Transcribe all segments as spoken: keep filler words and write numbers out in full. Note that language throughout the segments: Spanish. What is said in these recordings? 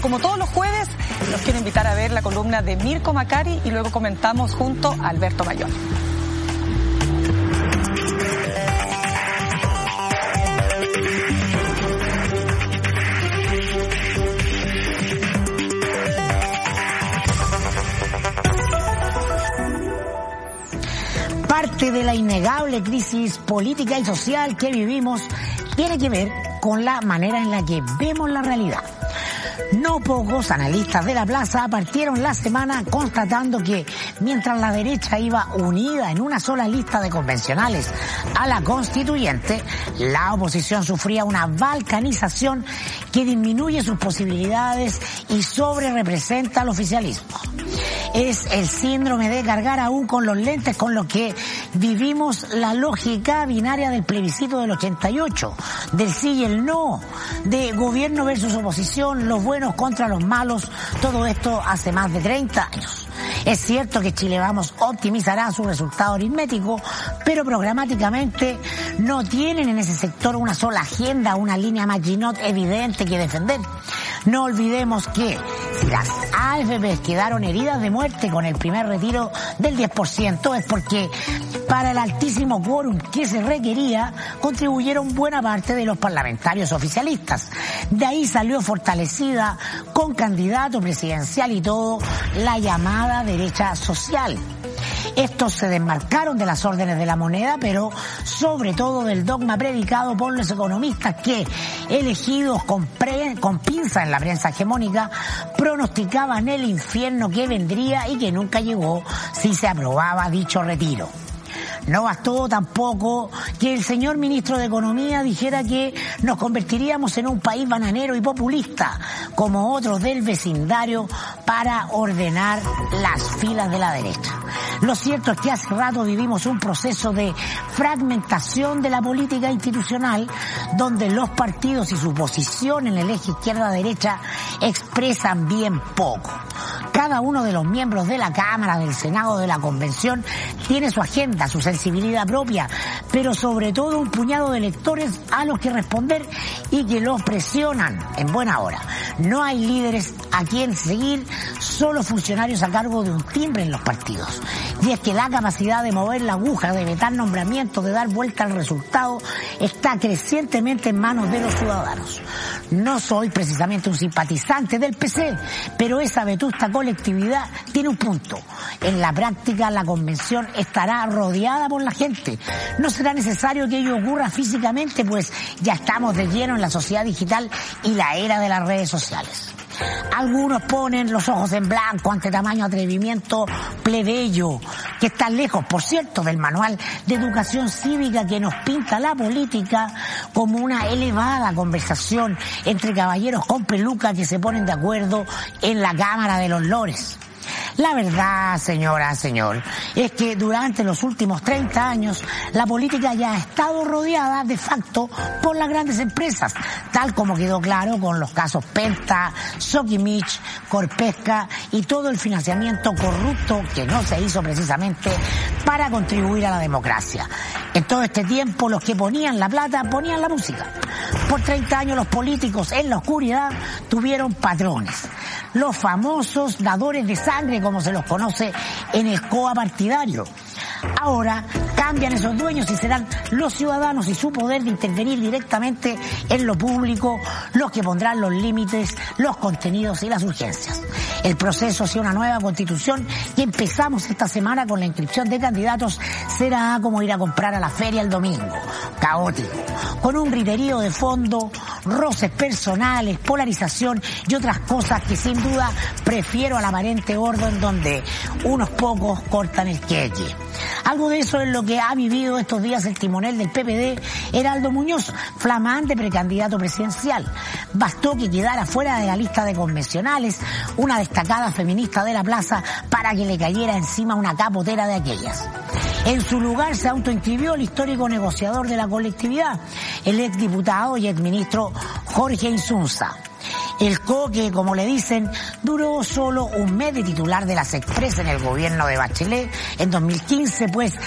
Como todos los jueves, los quiero invitar a ver la columna de Mirko Macari y luego comentamos junto a Alberto Mayor. Parte de la innegable crisis política y social que vivimos tiene que ver con la manera en la que vemos la realidad. No pocos analistas de la plaza partieron la semana constatando que mientras la derecha iba unida en una sola lista de convencionales a la constituyente, la oposición sufría una balcanización que disminuye sus posibilidades y sobrerepresenta al oficialismo. Es el síndrome de cargar aún con los lentes con los que vivimos la lógica binaria del plebiscito del ochenta y ocho, del sí y el no, de gobierno versus oposición, los buenos contra los malos, todo esto hace más de treinta años. Es cierto que Chile Vamos optimizará su resultado aritmético, pero programáticamente no tienen en ese sector una sola agenda, una línea Maginot evidente que defender. No olvidemos que si las A F P quedaron heridas de muerte con el primer retiro del diez por ciento es porque para el altísimo quórum que se requería contribuyeron buena parte de los parlamentarios oficialistas. De ahí salió fortalecida con candidato presidencial y todo la llamada derecha social. Estos se desmarcaron de las órdenes de la moneda, pero sobre todo del dogma predicado por los economistas que, elegidos con, pre, con pinza en la prensa hegemónica, pronosticaban el infierno que vendría y que nunca llegó si se aprobaba dicho retiro. No bastó tampoco que el señor ministro de Economía dijera que nos convertiríamos en un país bananero y populista, como otros del vecindario, para ordenar las filas de la derecha. Lo cierto es que hace rato vivimos un proceso de fragmentación de la política institucional, donde los partidos y su posición en el eje izquierda-derecha expresan bien poco. Cada uno de los miembros de la Cámara, del Senado, de la Convención, tiene su agenda, su sensibilidad propia, pero sobre todo un puñado de electores a los que responder y que los presionan en buena hora. No hay líderes a quien seguir, solo funcionarios a cargo de un timbre en los partidos. Y es que la capacidad de mover la aguja, de vetar nombramientos, de dar vuelta al resultado, está crecientemente en manos de los ciudadanos. No soy precisamente un simpatizante del P C, pero esa vetusta colectividad tiene un punto. En la práctica, la convención estará rodeada por la gente. No será necesario que ello ocurra físicamente, pues ya estamos de lleno en la sociedad digital y la era de las redes sociales. Algunos ponen los ojos en blanco ante tamaño atrevimiento plebeyo, que está lejos, por cierto, del manual de educación cívica que nos pinta la política como una elevada conversación entre caballeros con peluca que se ponen de acuerdo en la Cámara de los Lores. La verdad, señora, señor, es que durante los últimos treinta años la política ya ha estado rodeada de facto por las grandes empresas, tal como quedó claro con los casos Penta, Sokimich, Corpesca y todo el financiamiento corrupto que no se hizo precisamente para contribuir a la democracia. En todo este tiempo los que ponían la plata ponían la música. Por treinta años los políticos en la oscuridad tuvieron patrones. Los famosos dadores de sangre, como se los conoce en el C O A partidario. Ahora cambian esos dueños y serán los ciudadanos y su poder de intervenir directamente en lo público los que pondrán los límites, los contenidos y las urgencias. El proceso hacia una nueva constitución que empezamos esta semana con la inscripción de candidatos será como ir a comprar a la feria el domingo. Caótico, con un griterío de fondo, roces personales, polarización y otras cosas que sin duda prefiero al aparente orden donde unos pocos cortan el queque. Algo de eso es lo que ha vivido estos días el timonel del P P D, Heraldo Muñoz, flamante precandidato presidencial. Bastó que quedara fuera de la lista de convencionales una destacada feminista de la plaza para que le cayera encima una capotera de aquellas. En su lugar se autoinscribió el histórico negociador de la colectividad, el exdiputado y exministro Jorge Insunza. El coque, como le dicen, duró solo un mes de titular de las Express en el gobierno de Bachelet en dos mil quince, pues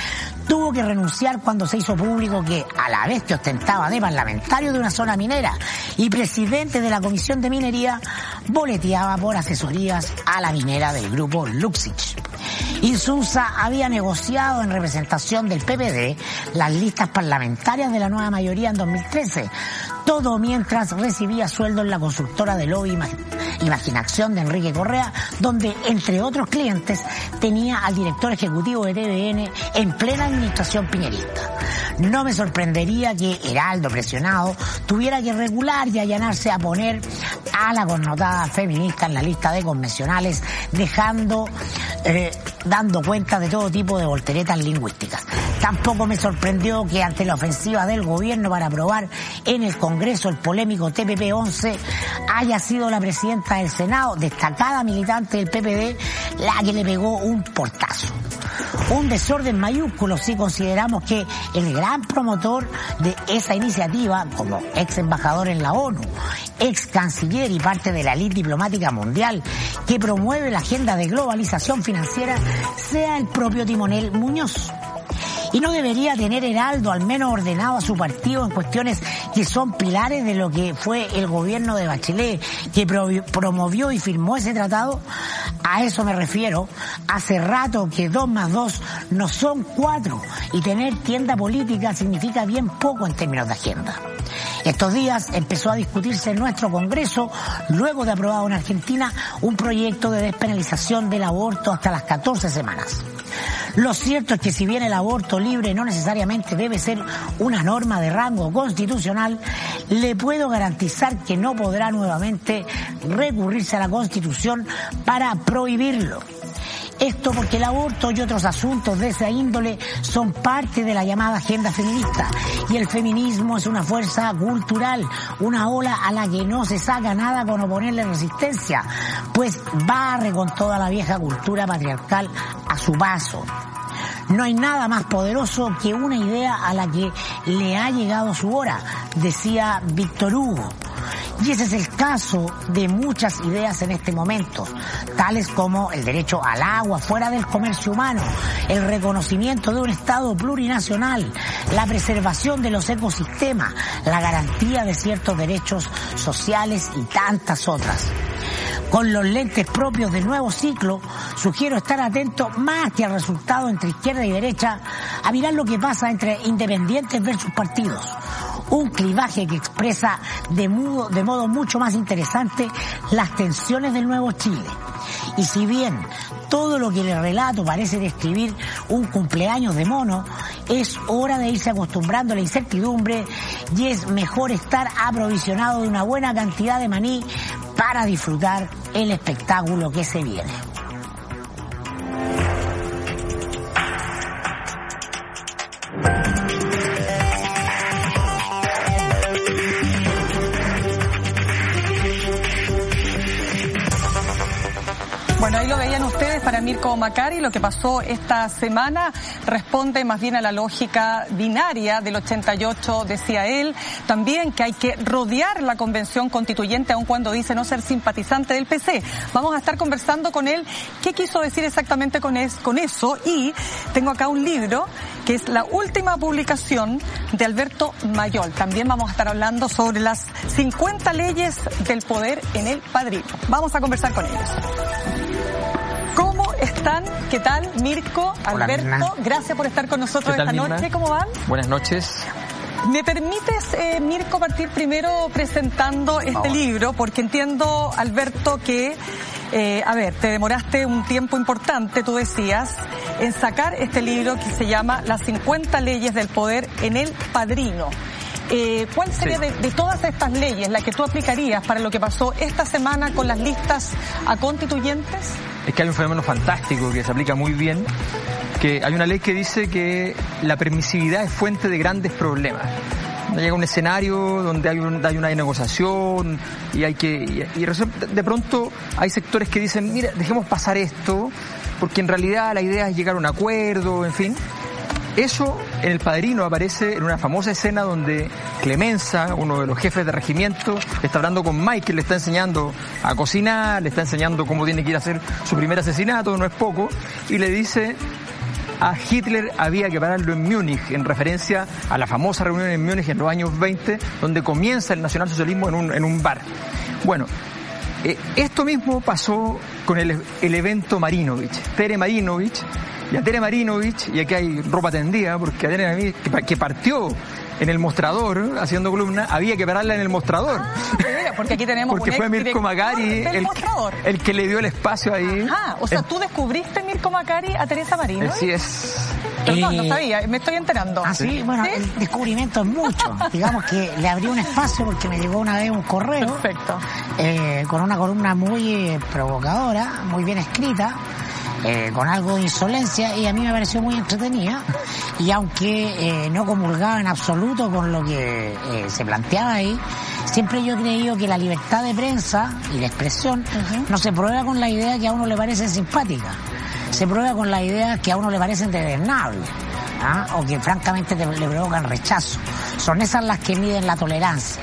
tuvo que renunciar cuando se hizo público que, a la vez que ostentaba de parlamentario de una zona minera y presidente de la Comisión de Minería, boleteaba por asesorías a la minera del grupo Luxich. Insunza había negociado en representación del P P D las listas parlamentarias de la nueva mayoría en dos mil trece, todo mientras recibía sueldo en la consultora de lobby Imaginación de Enrique Correa, donde, entre otros clientes, tenía al director ejecutivo de T V N en plena administración piñerista. No me sorprendería que Heraldo, presionado, tuviera que regular y allanarse a poner a la connotada feminista en la lista de convencionales, dejando, eh, dando cuenta de todo tipo de volteretas lingüísticas. Tampoco me sorprendió que ante la ofensiva del gobierno para aprobar en el Congreso el polémico T P P once haya sido la presidenta del Senado, destacada militante del P P D, la que le pegó un portazo. Un desorden mayúsculo si consideramos que el gran promotor de esa iniciativa, como ex embajador en la ONU, ex canciller y parte de la élite diplomática mundial que promueve la agenda de globalización financiera, sea el propio Timonel Muñoz. Y no debería tener Heraldo al menos ordenado a su partido en cuestiones que son pilares de lo que fue el gobierno de Bachelet, que promovió y firmó ese tratado. A eso me refiero. Hace rato que dos más dos no son cuatro, y tener tienda política significa bien poco en términos de agenda. Estos días empezó a discutirse en nuestro Congreso, luego de aprobado en Argentina, un proyecto de despenalización del aborto hasta las catorce semanas. Lo cierto es que si bien el aborto libre no necesariamente debe ser una norma de rango constitucional, le puedo garantizar que no podrá nuevamente recurrirse a la Constitución para prohibirlo. Esto porque el aborto y otros asuntos de esa índole son parte de la llamada agenda feminista, y el feminismo es una fuerza cultural, una ola a la que no se saca nada con oponerle resistencia, pues barre con toda la vieja cultura patriarcal a su paso. No hay nada más poderoso que una idea a la que le ha llegado su hora, decía Víctor Hugo. Y ese es el caso de muchas ideas en este momento, tales como el derecho al agua fuera del comercio humano, el reconocimiento de un Estado plurinacional, la preservación de los ecosistemas, la garantía de ciertos derechos sociales y tantas otras. Con los lentes propios del nuevo ciclo, sugiero estar atento más que al resultado entre izquierda y derecha, a mirar lo que pasa entre independientes versus partidos. Un clivaje que expresa de modo, de modo mucho más interesante las tensiones del nuevo Chile. Y si bien todo lo que le relato parece describir un cumpleaños de mono, es hora de irse acostumbrando a la incertidumbre, y es mejor estar aprovisionado de una buena cantidad de maní para disfrutar el espectáculo que se viene. Bueno, ahí lo veían ustedes. Para Mirko Macari, lo que pasó esta semana responde más bien a la lógica binaria del ochenta y ocho, decía él. También que hay que rodear la convención constituyente, aun cuando dice no ser simpatizante del P C. Vamos a estar conversando con él qué quiso decir exactamente con, es, con eso. Y tengo acá un libro que es la última publicación de Alberto Mayol. También vamos a estar hablando sobre las cincuenta leyes del poder en el Padrino. Vamos a conversar con ellos. ¿Cómo están? ¿Qué tal? Mirko, Alberto, hola, gracias por estar con nosotros esta Mirna? noche. ¿Cómo van? Buenas noches. ¿Me permites, eh, Mirko, partir primero presentando este Vamos. libro? Porque entiendo, Alberto, que, eh, a ver, te demoraste un tiempo importante, tú decías, en sacar este libro que se llama Las cincuenta leyes del poder en el Padrino. Eh, ¿Cuál sería sí. de, de todas estas leyes la que tú aplicarías para lo que pasó esta semana con las listas a constituyentes? Es que hay un fenómeno fantástico que se aplica muy bien, que hay una ley que dice que la permisividad es fuente de grandes problemas. Llega un escenario donde hay, un, hay una negociación y hay que y, y de pronto hay sectores que dicen, mira, dejemos pasar esto, porque en realidad la idea es llegar a un acuerdo, en fin. Eso en El Padrino aparece en una famosa escena donde Clemenza, uno de los jefes de regimiento, está hablando con Mike, que le está enseñando a cocinar, le está enseñando cómo tiene que ir a hacer su primer asesinato, no es poco, y le dice, a Hitler había que pararlo en Múnich, en referencia a la famosa reunión en Múnich en los años veinte, donde comienza el nacionalsocialismo en un, en un bar. Bueno, eh, esto mismo pasó con el, el evento Marinovich. Tere Marinovich, y a Tere Marinovich, y aquí hay ropa tendida, porque a Tere Marinovich, que, que partió en el mostrador, haciendo columna, había que pararla en el mostrador. Ah, porque aquí tenemos porque un fue Mirko Macari el, el que le dio el espacio ahí. Ah, o sea, el, tú descubriste, Mirko Macari, a Teresa Marino. Así es. Perdón, eh, no sabía, me estoy enterando. Ah, sí, bueno, ¿sí? El descubrimiento es mucho. Digamos que le abrí un espacio porque me llegó una vez un correo. Perfecto. Eh, con una columna muy eh, provocadora, muy bien escrita. Eh, con algo de insolencia, y a mí me pareció muy entretenida, y aunque eh, no comulgaba en absoluto con lo que eh, se planteaba ahí, siempre yo he creído que la libertad de prensa y de expresión uh-huh. no se prueba con la idea que a uno le parece simpática, se prueba con la idea que a uno le parecen desdenables, ¿ah? o que francamente te, le provocan rechazo. Son esas las que miden la tolerancia.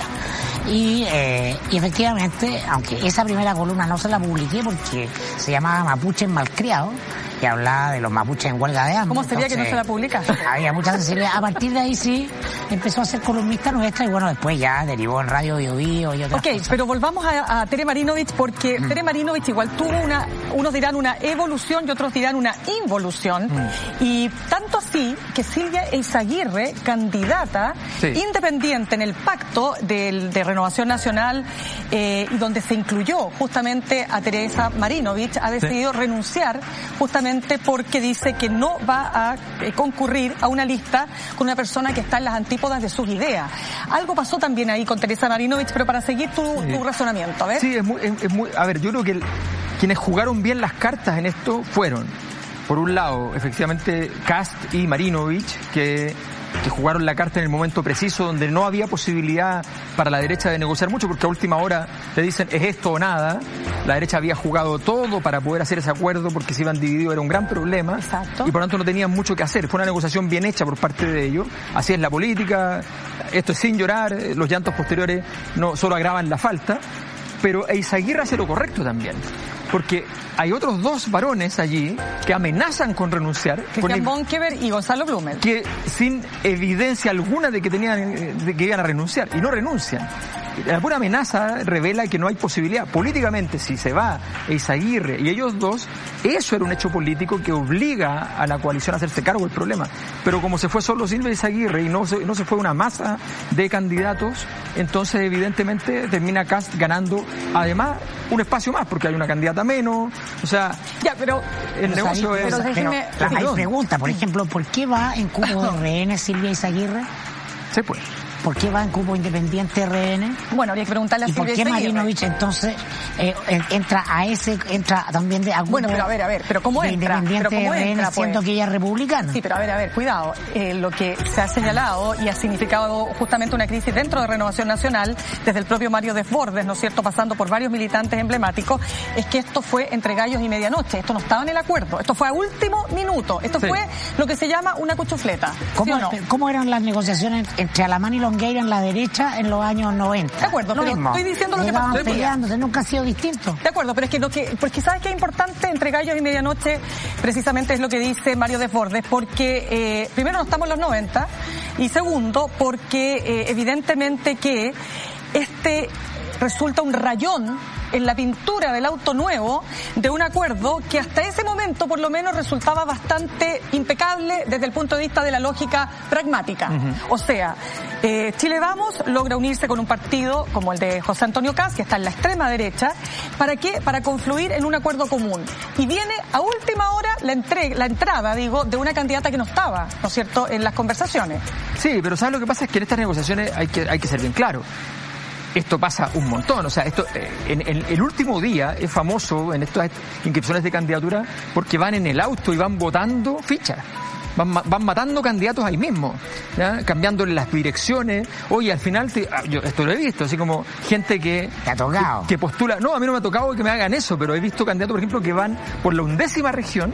Y, eh, y efectivamente, aunque esa primera columna no se la publiqué porque se llamaba Mapuches Malcriados, que hablaba de los mapuches en huelga de hambre. ¿Cómo sería Entonces, que no se la publica? Había mucha sensibilidad. A partir de ahí sí empezó a ser columnista nuestra, y bueno, después ya derivó en Radio Bio Bio y otras okay, cosas. Pero volvamos a, a Tere Marinovich, porque mm. Tere Marinovich igual tuvo una, unos dirán una evolución y otros dirán una involución, mm. y tanto así que Silvia Eizaguirre, candidata sí. independiente en el pacto del, de Renovación Nacional, eh, y donde se incluyó justamente a Teresa Marinovich, ha decidido sí. renunciar justamente porque dice que no va a eh, concurrir a una lista con una persona que está en las antípodas de sus ideas. Algo pasó también ahí con Teresa Marinovich, pero para seguir tu, sí. tu razonamiento, a ver. Sí, es muy, es, es muy, a ver, yo creo que el, quienes jugaron bien las cartas en esto fueron, por un lado, efectivamente, Kast y Marinovich, que que jugaron la carta en el momento preciso, donde no había posibilidad para la derecha de negociar mucho, porque a última hora te dicen es esto o nada. La derecha había jugado todo para poder hacer ese acuerdo, porque si iban divididos era un gran problema. Exacto. Y por lo tanto no tenían mucho que hacer. Fue una negociación bien hecha por parte de ellos. Así es la política, esto es sin llorar, los llantos posteriores no solo agravan la falta. Pero Eizaguirre hace lo correcto también, porque hay otros dos varones allí que amenazan con renunciar. Cristian Bonkever y Gonzalo Blumel. Que sin evidencia alguna de que tenían, de que iban a renunciar, y no renuncian. La pura amenaza revela que no hay posibilidad. Políticamente, si se va Eizaguirre y ellos dos, eso era un hecho político que obliga a la coalición a hacerse cargo del problema. Pero como se fue solo Silvia Eizaguirre y no se, no se fue una masa de candidatos, entonces evidentemente termina Kast ganando, además, un espacio más, porque hay una candidata menos. O sea, ya, pero el pero negocio ahí, es... Pero, déjeme, pero, hay pregunta, por ejemplo, ¿por qué va en cupo de rehenes Silvia Eizaguirre? Sí, pues. ¿Por qué va en cupo independiente R N? Bueno, habría que preguntarle a Silvia Eizaguirre. ¿Y por qué Marinovich entonces eh, entra a ese, entra también de a cupo? Bueno, pero a ver, a ver, pero ¿cómo entra? Independiente pero ¿cómo R N, entra, pues? siendo que ella es republicana. Sí, pero a ver, a ver, cuidado. Eh, lo que se ha señalado y ha significado justamente una crisis dentro de Renovación Nacional, desde el propio Mario Desbordes, ¿no es cierto?, pasando por varios militantes emblemáticos, es que esto fue entre gallos y medianoche. Esto no estaba en el acuerdo. Esto fue a último minuto. Esto sí. fue lo que se llama una cuchufleta. ¿Cómo, ¿sí o no? ¿Cómo eran las negociaciones entre Alamán y Longueira en la derecha en los años noventa? De acuerdo, lo pero mismo. estoy diciendo lo que pasó. Peleándose, nunca ha sido distinto. De acuerdo, pero es que lo que, porque sabes que es importante entre gallos y medianoche, precisamente es lo que dice Mario Desbordes, porque eh, primero no estamos en los noventa, y segundo, porque eh, evidentemente que este resulta un rayón en la pintura del auto nuevo de un acuerdo que hasta ese momento por lo menos resultaba bastante impecable desde el punto de vista de la lógica pragmática. Uh-huh. O sea, eh, Chile Vamos logra unirse con un partido como el de José Antonio Kast, que está en la extrema derecha. ¿Para qué? Para confluir en un acuerdo común. Y viene a última hora la, entre- la entrada, digo, de una candidata que no estaba, ¿no es cierto?, en las conversaciones. Sí, pero ¿sabes lo que pasa? Es que en estas negociaciones hay que, hay que ser bien claro. Esto pasa un montón, o sea, esto en, en el último día es famoso en estas inscripciones de candidatura porque van en el auto y van votando fichas. Van, van matando candidatos ahí mismo, ¿ya? Cambiándole las direcciones. Oye, al final, te, yo esto lo he visto, así como gente que... ¿Te ha tocado? Que, que postula... No, a mí no me ha tocado que me hagan eso, pero he visto candidatos, por ejemplo, que van por la undécima región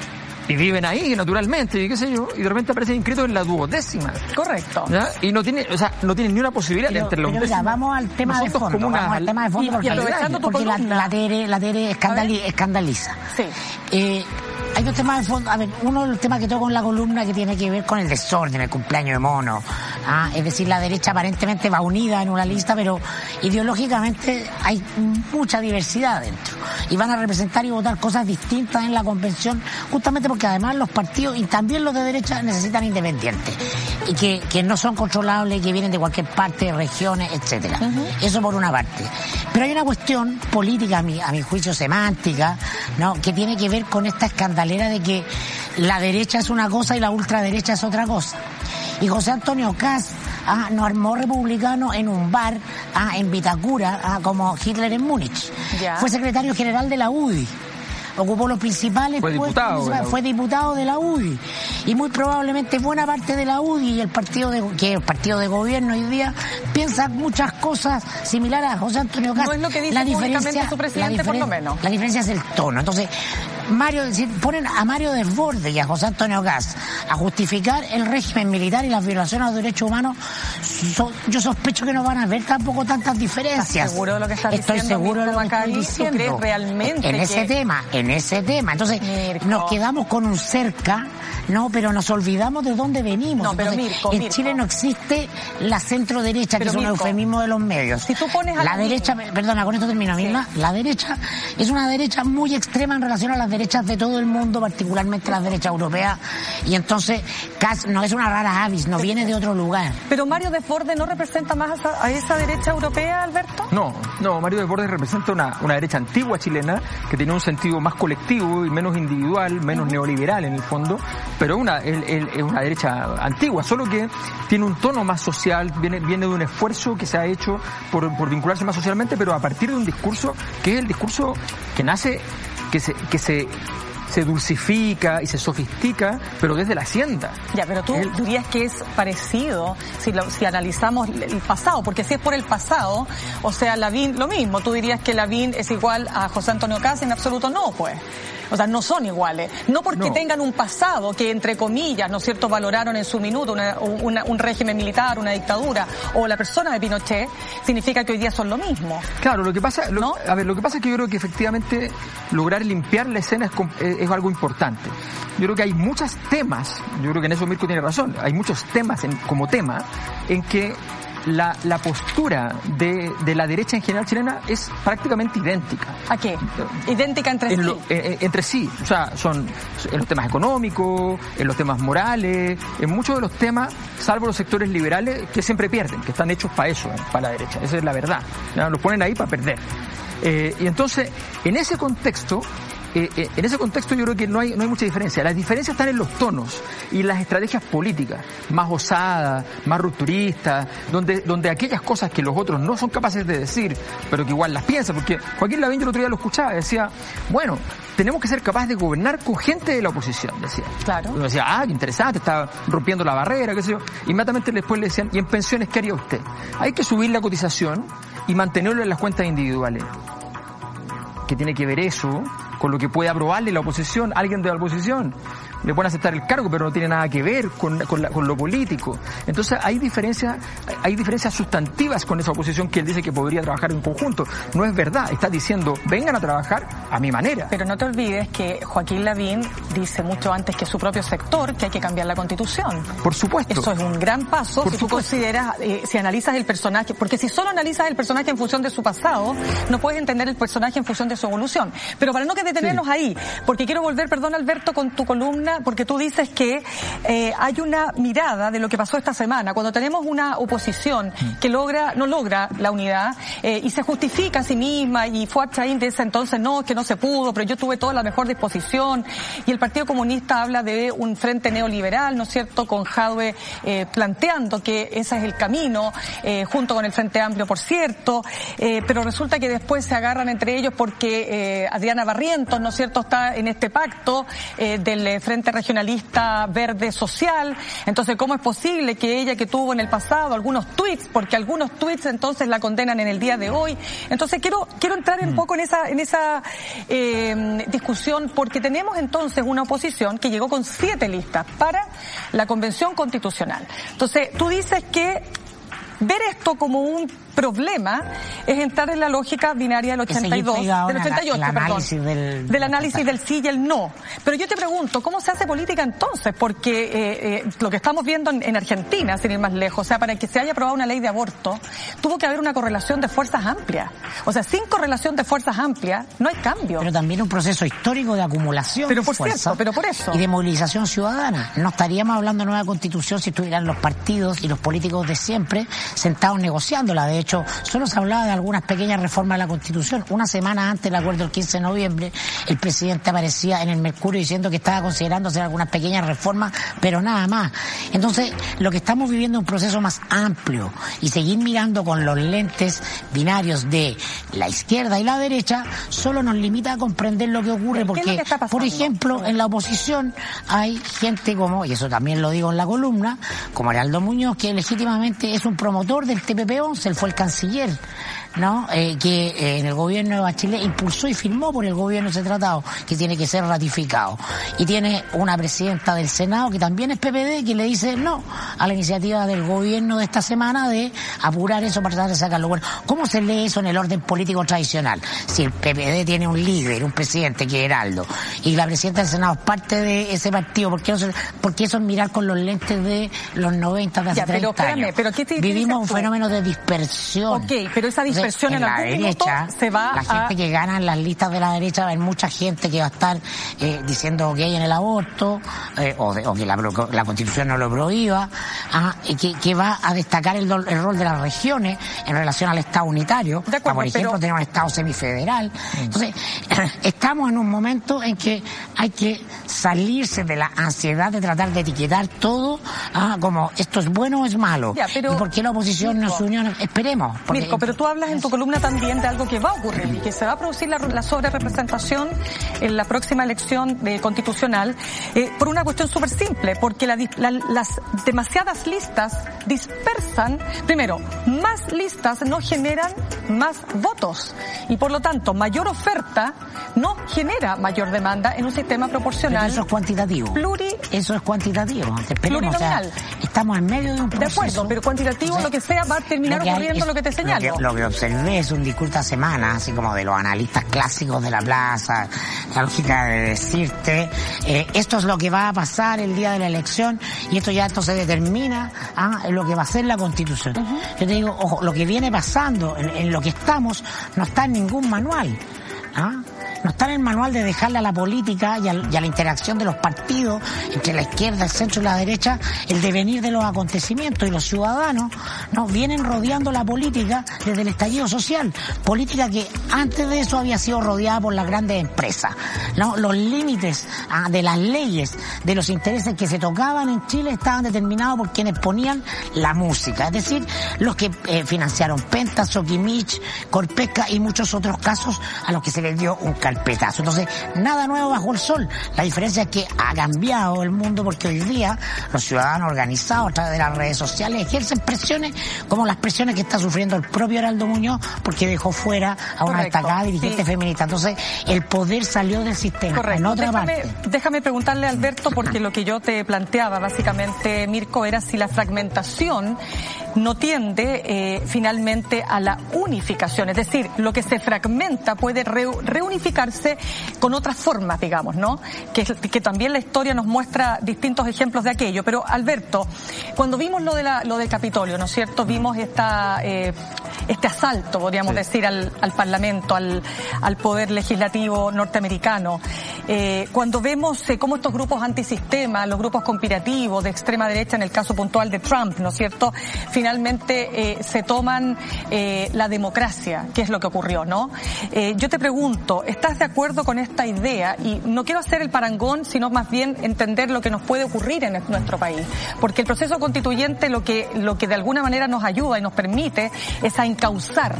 y viven ahí, naturalmente, y qué sé yo, y de repente aparecen inscritos en la duodécima. Correcto. ¿Ya? Y no tienen, o sea, no tienen ni una posibilidad pero, de entre la pero undécima. Mira, vamos al tema de fondo, una, vamos al tema de fondo, y, porque, y aprovechando tu porque la, columna. la Tere, la Tere escandali, escandaliza. Sí. Eh, hay hay dos temas de fondo. A ver, uno, el tema que toco en la columna, que tiene que ver con el desorden, el cumpleaños de mono. ¿Ah? Es decir, la derecha aparentemente va unida en una lista, pero ideológicamente hay mucha diversidad dentro. Y van a representar y votar cosas distintas en la convención, justamente porque además los partidos, y también los de derecha, necesitan independientes. Y que, que no son controlables, que vienen de cualquier parte, regiones, etcétera. Uh-huh. Eso por una parte. Pero hay una cuestión política, a mi, a mi juicio semántica, ¿no?, que tiene que ver con esta escandalera de que la derecha es una cosa y la ultraderecha es otra cosa. Y José Antonio Kast ah, nos armó republicano en un bar ah, en Vitacura, ah, como Hitler en Múnich. Ya. Fue secretario general de la U D I. Ocupó los principales fue diputado, puestos, fue diputado de la U D I, y muy probablemente buena parte de la U D I y el partido de, que el partido de gobierno hoy día piensa muchas cosas similares a José Antonio Kast. No es lo que dice la diferencia, su presidente, la por lo menos. La diferencia es el tono. Entonces, Mario, si ponen a Mario Desbordes y a José Antonio Kast a justificar el régimen militar y las violaciones a los derechos humanos, so, yo sospecho que no van a haber tampoco tantas diferencias. ¿Estás seguro de lo que estás Estoy diciendo? Estoy seguro de lo que estoy diciendo. ¿Tú crees realmente en que... ese tema, en ese tema. Entonces, Mirko, nos quedamos con un cerca, no, pero nos olvidamos de dónde venimos. No, pero Entonces, Mirko, en Mirko. Chile no existe la centro derecha, que es un Mirko, eufemismo de los medios. Si tú pones a la, la derecha, misma. perdona, con esto termino, sí. la, la derecha es una derecha muy extrema en relación a las derechas de todo el mundo, particularmente las derechas europeas, y entonces Kast no es una rara avis, no viene de otro lugar. Pero Mario Desbordes no representa más a esa, a esa derecha europea, Alberto. No, no, Mario Desbordes representa una, una derecha antigua chilena que tiene un sentido más colectivo y menos individual, menos uh-huh. neoliberal en el fondo, pero una es una derecha antigua, solo que tiene un tono más social, viene, viene de un esfuerzo que se ha hecho por, por vincularse más socialmente, pero a partir de un discurso que es el discurso que nace, que se, que se se dulcifica y se sofistica, pero desde la hacienda. Ya, pero tú el... dirías que es parecido si, lo, si analizamos el pasado, porque si es por el pasado, o sea, Lavín, lo mismo, tú dirías que Lavín es igual a José Antonio Kast, en absoluto no, pues. O sea, no son iguales. No porque no. tengan un pasado que, entre comillas, ¿no es cierto?, valoraron en su minuto una, una, un régimen militar, una dictadura, o la persona de Pinochet, significa que hoy día son lo mismo. Claro, lo que pasa, lo, ¿no? a ver, lo que pasa es que yo creo que efectivamente lograr limpiar la escena es, es algo importante. Yo creo que hay muchos temas, yo creo que en eso Mirko tiene razón, hay muchos temas en, como tema en que La, la postura de, de la derecha en general chilena es prácticamente idéntica. ¿A qué? Idéntica entre en sí. Lo, eh, entre sí. O sea, son en los temas económicos, en los temas morales, en muchos de los temas, salvo los sectores liberales, que siempre pierden, que están hechos para eso, para la derecha. Esa es la verdad. ¿Ya? Los ponen ahí para perder. Eh, y entonces, en ese contexto, Eh, eh, en ese contexto yo creo que no hay, no hay mucha diferencia. Las diferencias están en los tonos y las estrategias políticas, más osadas, más rupturistas, donde, donde aquellas cosas que los otros no son capaces de decir, pero que igual las piensan, porque Joaquín Lavín yo el otro día lo escuchaba, decía, bueno, tenemos que ser capaces de gobernar con gente de la oposición, decía. Claro. Uno decía, ah, qué interesante, está rompiendo la barrera, qué sé yo. Inmediatamente después le decían, ¿y en pensiones qué haría usted? Hay que subir la cotización y mantenerlo en las cuentas individuales. ¿Qué tiene que ver eso con lo que puede aprobarle la oposición, alguien de la oposición? Le pueden aceptar el cargo, pero no tiene nada que ver con, con, la, con lo político. Entonces hay diferencias, hay diferencias sustantivas con esa oposición que él dice que podría trabajar en conjunto. No es verdad, está diciendo, vengan a trabajar a mi manera. Pero no te olvides que Joaquín Lavín dice mucho antes que su propio sector que hay que cambiar la Constitución. Por supuesto. Eso es un gran paso. Por si supuesto. tú consideras, eh, si analizas el personaje, porque si solo analizas el personaje en función de su pasado, no puedes entender el personaje en función de su evolución. Pero para no que detenernos sí. ahí, porque quiero volver, perdón Alberto, con tu columna, porque tú dices que eh, hay una mirada de lo que pasó esta semana, cuando tenemos una oposición que logra, no logra la unidad eh, y se justifica a sí misma, y Fuad Chaín de ese entonces, no, es que no se pudo, pero yo tuve toda la mejor disposición, y el Partido Comunista habla de un frente neoliberal, ¿no es cierto?, con Jadwe eh, planteando que ese es el camino, eh, junto con el Frente Amplio, por cierto, eh, pero resulta que después se agarran entre ellos porque eh, Adriana Barrientos, ¿no es cierto?, está en este pacto eh, del Frente Regionalista Verde Social. Entonces, ¿cómo es posible que ella, que tuvo en el pasado algunos tweets, porque algunos tweets entonces la condenan en el día de hoy? Entonces, quiero quiero entrar un poco en esa en esa eh, discusión, porque tenemos entonces una oposición que llegó con siete listas para la Convención Constitucional. Entonces, tú dices que ver esto como un problema es entrar en la lógica binaria del ochenta y dos, del ochenta y ocho, la, el perdón, del, del análisis del sí y el no. Pero yo te pregunto, ¿cómo se hace política entonces? Porque eh, eh, lo que estamos viendo en, en Argentina, sin ir más lejos, o sea, para que se haya aprobado una ley de aborto, tuvo que haber una correlación de fuerzas amplia. O sea, sin correlación de fuerzas amplias, no hay cambio. Pero también un proceso histórico de acumulación pero de por fuerza cierto, pero por eso. y de movilización ciudadana. No estaríamos hablando de nueva constitución si estuvieran los partidos y los políticos de siempre sentados negociándola. De hecho, solo se hablaba de algunas pequeñas reformas de la constitución. Una semana antes del acuerdo del quince de noviembre, el presidente aparecía en el Mercurio diciendo que estaba considerando hacer algunas pequeñas reformas, pero nada más. Entonces, lo que estamos viviendo es un proceso más amplio, y seguir mirando con los lentes binarios de la izquierda y la derecha solo nos limita a comprender lo que ocurre, porque, por ejemplo, en la oposición hay gente como, y eso también lo digo en la columna, como Heraldo Muñoz, que legítimamente es un promotor del T P P once, él fue el canciller, ¿no? Eh, que eh, en el gobierno de Bachelet impulsó y firmó por el gobierno ese tratado, que tiene que ser ratificado. Y tiene una presidenta del Senado que también es P P D, que le dice no a la iniciativa del gobierno de esta semana de apurar eso para tratar de sacarlo. Bueno, ¿cómo se lee eso en el orden político tradicional? Si el P P D tiene un líder, un presidente que es Heraldo, y la presidenta del Senado es parte de ese partido, ¿por qué, no se, por qué eso es mirar con los lentes de los noventa, de hace ya, treinta pero, espérame, años? Pero ¿qué te, Vivimos ¿qué un fenómeno de dispersión. Ok, pero esa dispersión Entonces, en, en algún la derecha, minuto se va la a... gente que gana en las listas de la derecha, hay mucha gente que va a estar eh, diciendo ok en el aborto, eh, o, de, o que la, la Constitución no lo prohíba, ah, y que, que va a destacar el, el rol de las regiones en relación al Estado unitario, de acuerdo, por ejemplo, pero... tener un Estado semifederal. Entonces, estamos en un momento en que hay que salirse de la ansiedad de tratar de etiquetar todo ah, como esto es bueno o es malo. Ya, pero... ¿Y por qué la oposición Mirko, no se unió? Esperemos. Porque... Mirko, pero tú hablas en tu columna también de algo que va a ocurrir y que se va a producir la, la sobrerepresentación en la próxima elección de, constitucional eh, por una cuestión súper simple, porque la, la, las demasiadas listas dispersan, primero, más listas no generan más votos y por lo tanto mayor oferta no genera mayor demanda en un sistema proporcional. Pero eso es cuantitativo. Pluri, eso es cuantitativo. Esperemos, plurinominal. O sea, estamos en medio de un proceso. De acuerdo, pero cuantitativo, o sea, lo que sea, va a terminar lo ocurriendo es, lo que te señalo. Lo que, lo que observé es un discurso esta semana, así como de los analistas clásicos de la plaza, la lógica de decirte, eh, esto es lo que va a pasar el día de la elección y esto ya esto se determina ah, en lo que va a ser la Constitución. Uh-huh. Yo te digo, ojo, lo que viene pasando, en, en lo que estamos, no está en ningún manual. ¿Ah? No está en el manual de dejarle a la política y a, y a la interacción de los partidos entre la izquierda, el centro y la derecha el devenir de los acontecimientos, y los ciudadanos no vienen rodeando la política desde el estallido social, política que antes de eso había sido rodeada por las grandes empresas, ¿no? Los límites ah, de las leyes, de los intereses que se tocaban en Chile estaban determinados por quienes ponían la música, es decir, los que eh, financiaron Penta, Soquimich, Corpesca y muchos otros casos a los que se les dio un carpetazo. Entonces, nada nuevo bajo el sol. La diferencia es que ha cambiado el mundo, porque hoy día los ciudadanos organizados a través de las redes sociales ejercen presiones como las presiones que está sufriendo el propio Heraldo Muñoz porque dejó fuera a una Correcto, destacada dirigente sí. feminista. Entonces, el poder salió del sistema. Correcto. En otra déjame, parte. Déjame preguntarle a Alberto, porque lo que yo te planteaba básicamente, Mirko, era si la fragmentación no tiende eh, finalmente a la unificación, es decir, lo que se fragmenta puede re, reunificarse con otras formas, digamos, ¿no? Que, que también la historia nos muestra distintos ejemplos de aquello. Pero Alberto, cuando vimos lo de la, lo del Capitolio, ¿no es cierto? Vimos esta eh, este asalto, podríamos sí. decir, al, al Parlamento, al, al poder legislativo norteamericano. Eh, cuando vemos eh, cómo estos grupos antisistema, los grupos conspirativos de extrema derecha, en el caso puntual de Trump, ¿no es cierto?, finalmente eh, se toman eh, la democracia, que es lo que ocurrió, ¿no? Eh, yo te pregunto, ¿estás de acuerdo con esta idea? Y no quiero hacer el parangón, sino más bien entender lo que nos puede ocurrir en nuestro país. Porque el proceso constituyente lo que, lo que de alguna manera nos ayuda y nos permite es a encauzar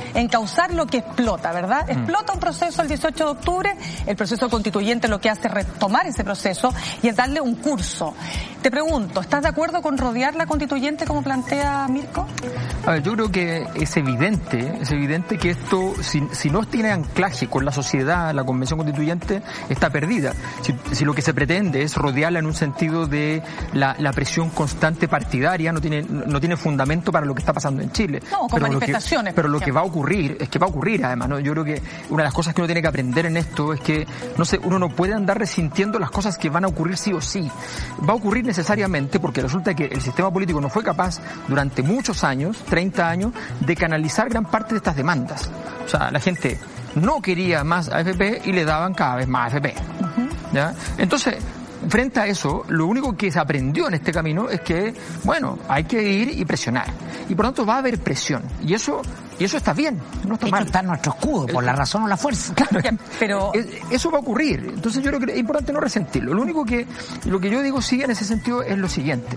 encauzar lo que explota, ¿verdad? Mm. Explota un proceso el dieciocho de octubre, el proceso constituyente lo que hace es retomar ese proceso y es darle un curso. Te pregunto, ¿estás de acuerdo con rodear la constituyente como plantea Mirko? A ver, yo creo que es evidente, es evidente que esto, si, si no tiene anclaje con la sociedad, la convención constituyente está perdida. Si, si lo que se pretende es rodearla en un sentido de la, la presión constante partidaria, no tiene, no tiene fundamento para lo que está pasando en Chile. No, con pero manifestaciones. Lo que, pero lo que va a ocurrir, es que va a ocurrir además, ¿no? Yo creo que una de las cosas que uno tiene que aprender en esto es que, no sé, uno no puede andar resintiendo las cosas que van a ocurrir sí o sí. Va a ocurrir necesariamente porque resulta que el sistema político no fue capaz durante muchos años, treinta años, de canalizar gran parte de estas demandas. O sea, la gente no quería más A F P y le daban cada vez más A F P. Uh-huh. ¿Ya? Entonces, frente a eso, lo único que se aprendió en este camino es que, bueno, hay que ir y presionar. Y por lo tanto va a haber presión. Y eso y eso está bien, no está mal. Está nuestro escudo, por la razón o la fuerza. Claro, pero eso va a ocurrir. Entonces yo creo que es importante no resentirlo. Lo único que, lo que yo digo sí en ese sentido es lo siguiente.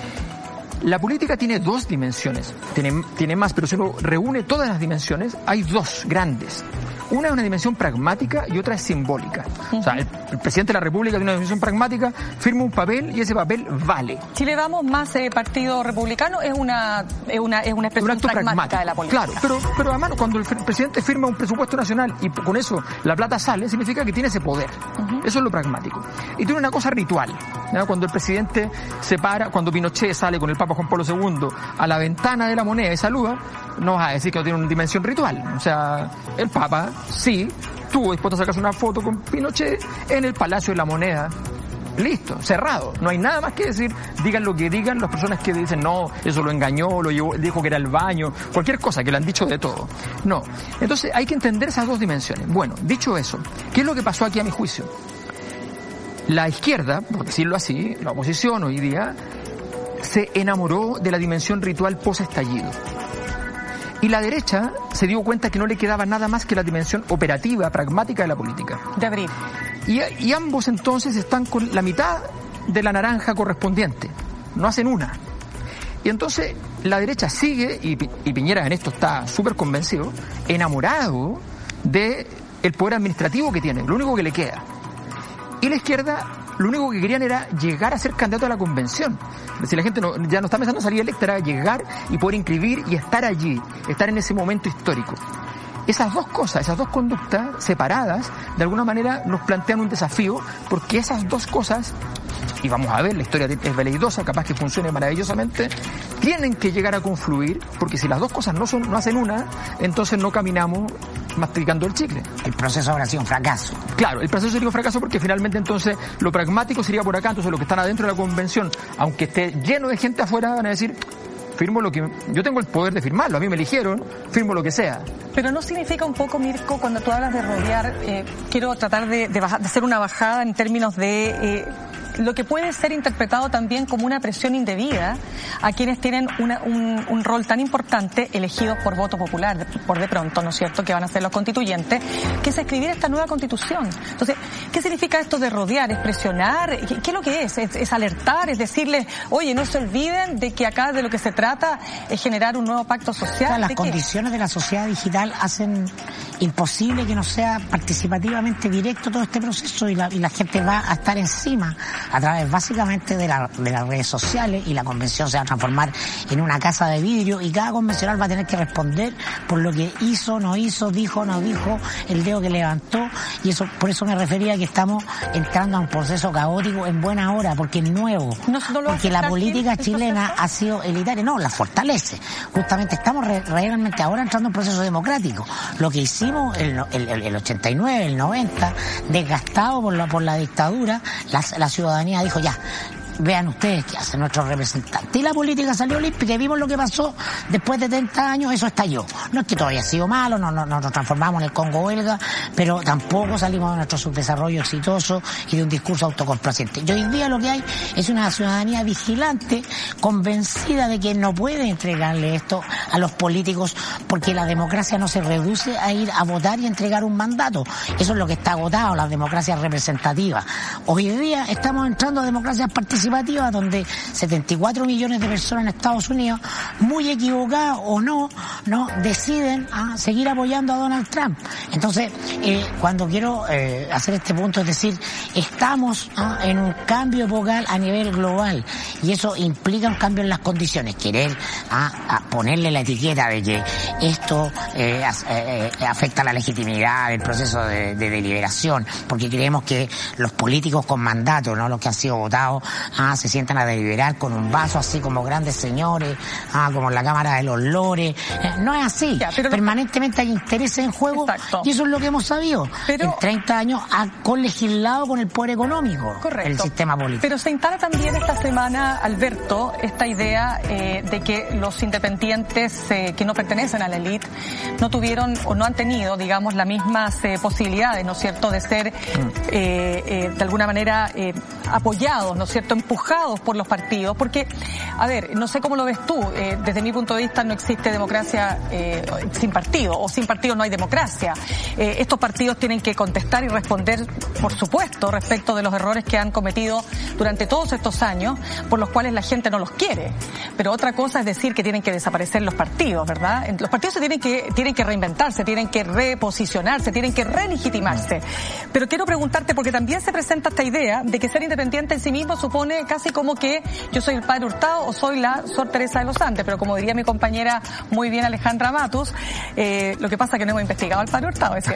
La política tiene dos dimensiones, tiene, tiene más, pero si uno reúne todas las dimensiones, hay dos grandes. Una es una dimensión pragmática y otra es simbólica. Uh-huh. O sea, el, el presidente de la República tiene una dimensión pragmática, firma un papel y ese papel vale. Chile Vamos más eh, Partido Republicano es una es una es una expresión un pragmática pragmático de la política. Claro, pero pero además cuando el presidente firma un presupuesto nacional y con eso la plata sale, significa que tiene ese poder. Uh-huh. Eso es lo pragmático. Y tiene una cosa ritual, ¿no? Cuando el presidente se para, cuando Pinochet sale con el Papa Juan Pablo segundo a la ventana de la moneda y saluda, no vas a decir que no tiene una dimensión ritual. O sea, el Papa sí, estuvo dispuesto a sacarse una foto con Pinochet en el Palacio de la Moneda. Listo, cerrado. No hay nada más que decir. Digan lo que digan las personas que dicen, no, eso lo engañó, lo llevó, dijo que era el baño, cualquier cosa, que le han dicho de todo. No. Entonces hay que entender esas dos dimensiones. Bueno, dicho eso, ¿qué es lo que pasó aquí a mi juicio? La izquierda, por decirlo así, la oposición hoy día, se enamoró de la dimensión ritual post-estallido. Y la derecha se dio cuenta que no le quedaba nada más que la dimensión operativa, pragmática de la política. De abril. Y, y ambos entonces están con la mitad de la naranja correspondiente. No hacen una. Y entonces la derecha sigue, y, y Piñera en esto está súper convencido, enamorado de el poder administrativo que tiene, lo único que le queda. Y la izquierda, lo único que querían era llegar a ser candidato a la convención. Es decir, la gente no, ya no está pensando en salir electa, era llegar y poder inscribir y estar allí, estar en ese momento histórico. Esas dos cosas, esas dos conductas separadas, de alguna manera nos plantean un desafío, porque esas dos cosas, y vamos a ver, la historia es veleidosa, capaz que funcione maravillosamente, tienen que llegar a confluir, porque si las dos cosas no son, no hacen una, entonces no caminamos masticando el chicle. El proceso habrá sido un fracaso. Claro, el proceso sería un fracaso porque finalmente entonces lo pragmático sería por acá, entonces los que están adentro de la convención, aunque esté lleno de gente afuera, van a decir, firmo lo que... Yo tengo el poder de firmarlo, a mí me eligieron, firmo lo que sea. Pero no significa un poco, Mirko, cuando tú hablas de rodear, eh, quiero tratar de, de, bajar, de hacer una bajada en términos de... Eh, lo que puede ser interpretado también como una presión indebida a quienes tienen una, un, un rol tan importante elegidos por voto popular, por de pronto, ¿no es cierto?, que van a ser los constituyentes, que es escribir esta nueva constitución. Entonces, ¿qué significa esto de rodear? ¿Es presionar? ¿Qué, qué es lo que es? es? ¿Es alertar? ¿Es decirles, oye, no se olviden de que acá de lo que se trata es generar un nuevo pacto social? O sea, las ¿De condiciones qué? de la sociedad digital hacen imposible que no sea participativamente directo todo este proceso y la, y la gente va a estar encima a través básicamente de, la, de las redes sociales, y la convención se va a transformar en una casa de vidrio y cada convencional va a tener que responder por lo que hizo, no hizo, dijo, no dijo, el dedo que levantó, y eso, por eso me refería a que estamos entrando a un proceso caótico en buena hora, porque es nuevo, no, no porque la política chilena ha sido elitaria, no, la fortalece. Justamente estamos re, realmente ahora entrando en un proceso democrático. Lo que hicimos el, el, el ochenta y nueve, el noventa, desgastado por la, por la dictadura, la, la ciudadanía dijo, ya, vean ustedes qué hacen nuestros representantes. Y la política salió olímpica y vimos lo que pasó después de treinta años, eso estalló. No es que todavía ha sido malo, no, no, no nos transformamos en el Congo belga, pero tampoco salimos de nuestro subdesarrollo exitoso y de un discurso autocomplaciente. Y hoy día lo que hay es una ciudadanía vigilante, convencida de que no puede entregarle esto a los políticos, porque la democracia no se reduce a ir a votar y entregar un mandato. Eso es lo que está agotado, la democracia representativa. Hoy día estamos entrando a democracias participativas, participativa donde setenta y cuatro millones de personas en Estados Unidos, muy equivocadas o no, no deciden a seguir apoyando a Donald Trump. Entonces, eh, cuando quiero eh, hacer este punto, es decir, estamos ¿no? en un cambio epocal a nivel global y eso implica un cambio en las condiciones. Querer a, a ponerle la etiqueta de que esto eh, eh, afecta la legitimidad del proceso de, de deliberación, porque creemos que los políticos con mandato, no los que han sido votados, ah, se sientan a deliberar con un vaso así como grandes señores, ah, como en la Cámara de los Lores. Eh, no es así. Ya, pero permanentemente hay intereses en juego. Exacto. Y eso es lo que hemos sabido. Pero en treinta años ha colegislado con el poder económico. Correcto. El sistema político. Pero se instala también esta semana, Alberto, esta idea eh, de que los independientes eh, que no pertenecen a la élite no tuvieron o no han tenido, digamos, las mismas eh, posibilidades, ¿no es cierto?, de ser eh, eh, de alguna manera eh, apoyados, ¿no es cierto?, empujados por los partidos. Porque, a ver, no sé cómo lo ves tú, eh, desde mi punto de vista no existe democracia eh, sin partido, o sin partido no hay democracia. Eh, estos partidos tienen que contestar y responder, por supuesto, respecto de los errores que han cometido durante todos estos años, por los cuales la gente no los quiere. Pero otra cosa es decir que tienen que desaparecer los partidos, ¿verdad? Los partidos se tienen que, tienen que reinventarse, tienen que reposicionarse, tienen que relegitimarse. Pero quiero preguntarte, porque también se presenta esta idea de que ser independiente en sí mismo supone casi como que yo soy el padre Hurtado o soy la Sor Teresa de los Andes, pero como diría mi compañera muy bien Alejandra Matus, eh, lo que pasa es que no hemos investigado al padre Hurtado, decía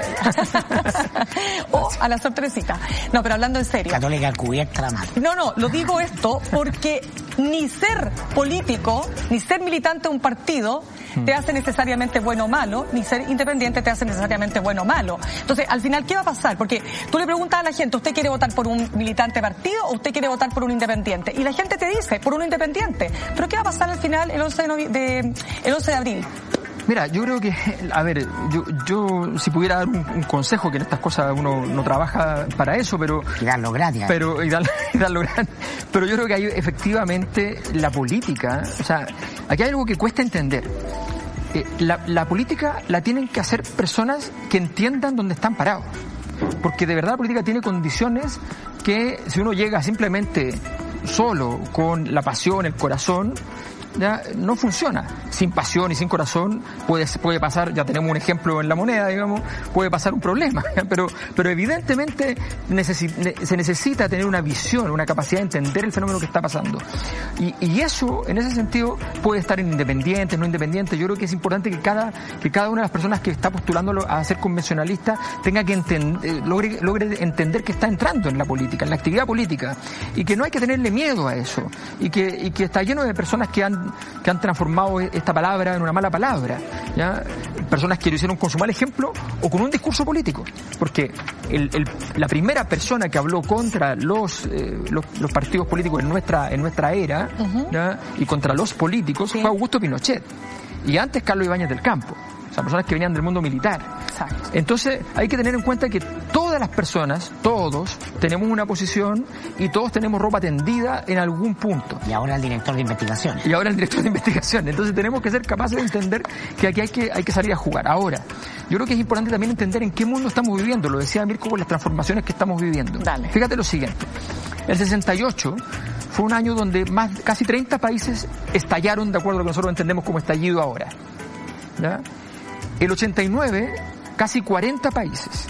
ella. O a la Sor Teresita. No, pero hablando en serio. Católica cubierta la Matus. No, no, lo digo esto porque ni ser político, ni ser militante de un partido te hace necesariamente bueno o malo, ni ser independiente te hace necesariamente bueno o malo. Entonces, al final, ¿qué va a pasar? Porque tú le preguntas a la gente, ¿usted quiere votar por un militante partido o usted quiere votar por un independiente? Y la gente te dice, por un independiente. ¿Pero qué va a pasar al final el once de, novi- de, el once de abril? Mira, yo creo que, a ver, yo, yo si pudiera dar un, un consejo, que en estas cosas uno no trabaja para eso, pero... Y darlo gratis. Pero, y, dar, y darlo gratis. Pero yo creo que hay efectivamente la política, o sea, aquí hay algo que cuesta entender. Eh, la, la política la tienen que hacer personas que entiendan dónde están parados. Porque de verdad la política tiene condiciones que si uno llega simplemente solo, con la pasión, el corazón, ya no funciona. Sin pasión y sin corazón puede, puede pasar, ya tenemos un ejemplo en la moneda, digamos, puede pasar un problema, pero, pero evidentemente necesi- se necesita tener una visión, una capacidad de entender el fenómeno que está pasando. Y, y eso, en ese sentido, puede estar en independientes, no independientes. Yo creo que es importante que cada, que cada una de las personas que está postulando a ser convencionalista tenga que entender, logre, logre entender que está entrando en la política, en la actividad política, y que no hay que tenerle miedo a eso, y que, y que está lleno de personas que han que han transformado esta palabra en una mala palabra, ¿ya? Personas que lo hicieron con su mal ejemplo o con un discurso político, porque el, el, la primera persona que habló contra los, eh, los, los partidos políticos en nuestra en nuestra era, uh-huh. ¿ya? Y contra los políticos, sí. Fue Augusto Pinochet, y antes Carlos Ibáñez del Campo. O sea, personas que venían del mundo militar. Exacto. Entonces, hay que tener en cuenta que todas las personas, todos, tenemos una posición y todos tenemos ropa tendida en algún punto. Y ahora el director de investigación. Y ahora el director de investigación. Entonces, tenemos que ser capaces de entender que aquí hay que, hay que salir a jugar. Ahora, yo creo que es importante también entender en qué mundo estamos viviendo. Lo decía Mirko con las transformaciones que estamos viviendo. Dale. Fíjate lo siguiente. El sesenta y ocho fue un año donde más casi treinta países estallaron de acuerdo a lo que nosotros entendemos como estallido ahora. ¿Ya? El ochenta y nueve, casi cuarenta países.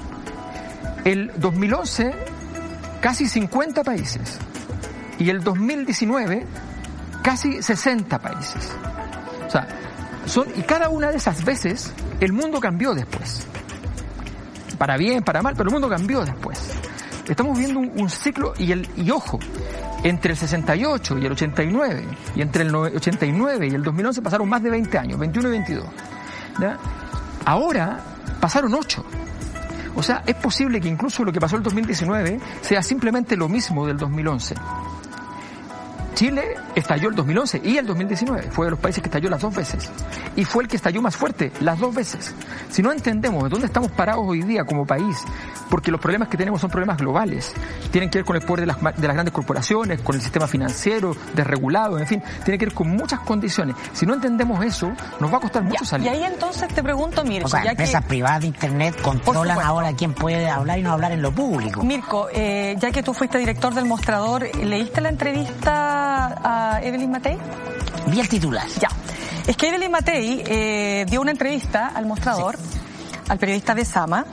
El dos mil once, casi cincuenta países. Y el dos mil diecinueve, casi sesenta países. O sea, son, y cada una de esas veces, el mundo cambió después. Para bien, para mal, pero el mundo cambió después. Estamos viendo un, un ciclo, y el, y ojo, entre el sesenta y ocho y el ochenta y nueve, y entre el ochenta y nueve y el dos mil once pasaron más de veinte años, veintiuno y veintidós. ¿Ya? Ahora pasaron ocho. O sea, es posible que incluso lo que pasó en el dos mil diecinueve sea simplemente lo mismo del dos mil once. Chile estalló el dos mil once y el dos mil diecinueve. Fue de los países que estalló las dos veces. Y fue el que estalló más fuerte las dos veces. Si no entendemos de dónde estamos parados hoy día como país, porque los problemas que tenemos son problemas globales, tienen que ver con el poder de las, de las grandes corporaciones, con el sistema financiero, desregulado, en fin, tiene que ver con muchas condiciones. Si no entendemos eso, nos va a costar mucho ya, salir. Y ahí entonces te pregunto, Mirko. O sea, ya empresas que... privadas de Internet controlan ahora quién puede hablar y no hablar en lo público. Mirko, eh, ya que tú fuiste director del Mostrador, ¿leíste la entrevista a Evelyn Matei? Vi el titular. Ya. Es que Evelyn Matei eh, dio una entrevista al Mostrador, sí. al periodista de Sama,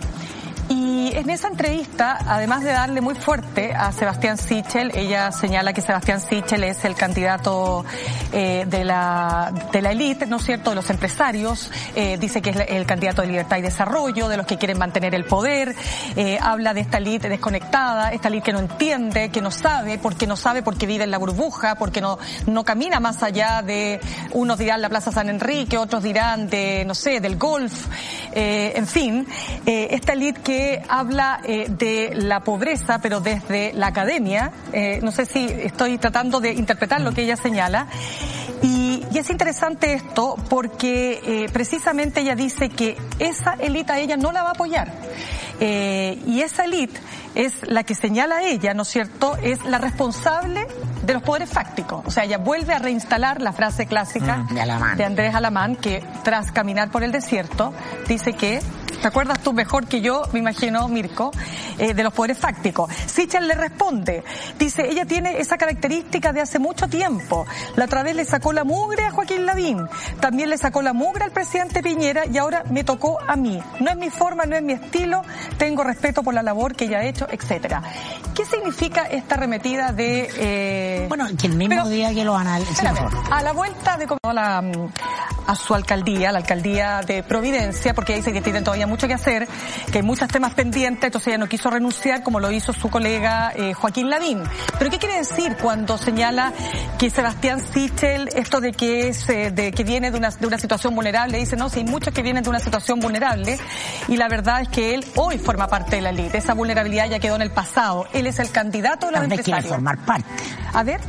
y en esa entrevista, además de darle muy fuerte a Sebastián Sichel, ella señala que Sebastián Sichel es el candidato eh, de la de la élite, ¿no es cierto?, de los empresarios, eh, dice que es el candidato de libertad y desarrollo, de los que quieren mantener el poder, eh, habla de esta élite desconectada, esta élite que no entiende, que no sabe, porque no sabe porque vive en la burbuja, porque no no camina más allá de, unos dirán la Plaza San Enrique, otros dirán de, no sé, del golf, eh, en fin, eh, esta élite que habla eh, de la pobreza, pero desde la academia. Eh, no sé si estoy tratando de interpretar lo que ella señala. Y, y es interesante esto porque eh, precisamente ella dice que esa élite a ella no la va a apoyar. Eh, y esa élite es la que señala ella, ¿no es cierto?, es la responsable de los poderes fácticos. O sea, ella vuelve a reinstalar la frase clásica mm, de, Alamán. de Andrés Alamán, que tras caminar por el desierto, dice que, ¿te acuerdas tú mejor que yo, me imagino, Mirko, eh, de los poderes fácticos? Sichel le responde, dice, ella tiene esa característica de hace mucho tiempo. La otra vez le sacó la mugre a Joaquín Lavín, también le sacó la mugre al presidente Piñera y ahora me tocó a mí. No es mi forma, no es mi estilo, tengo respeto por la labor que ella ha hecho, etcétera. ¿Qué significa esta arremetida de... Eh... Bueno, que el mismo Pero, día que los analistas... A la vuelta de a, la, a su alcaldía, la alcaldía de Providencia, porque dice que tienen todavía mucho que hacer, que hay muchos temas pendientes, entonces ella no quiso renunciar como lo hizo su colega eh, Joaquín Lavín. Pero ¿qué quiere decir cuando señala que Sebastián Sichel, esto de que es eh, de que viene de una, de una situación vulnerable, dice, no, si hay muchos que vienen de una situación vulnerable, y la verdad es que él hoy forma parte de la élite, esa vulnerabilidad ya quedó en el pasado, él es el candidato de los empresarios. empresarios. Quiere formar parte. A ver.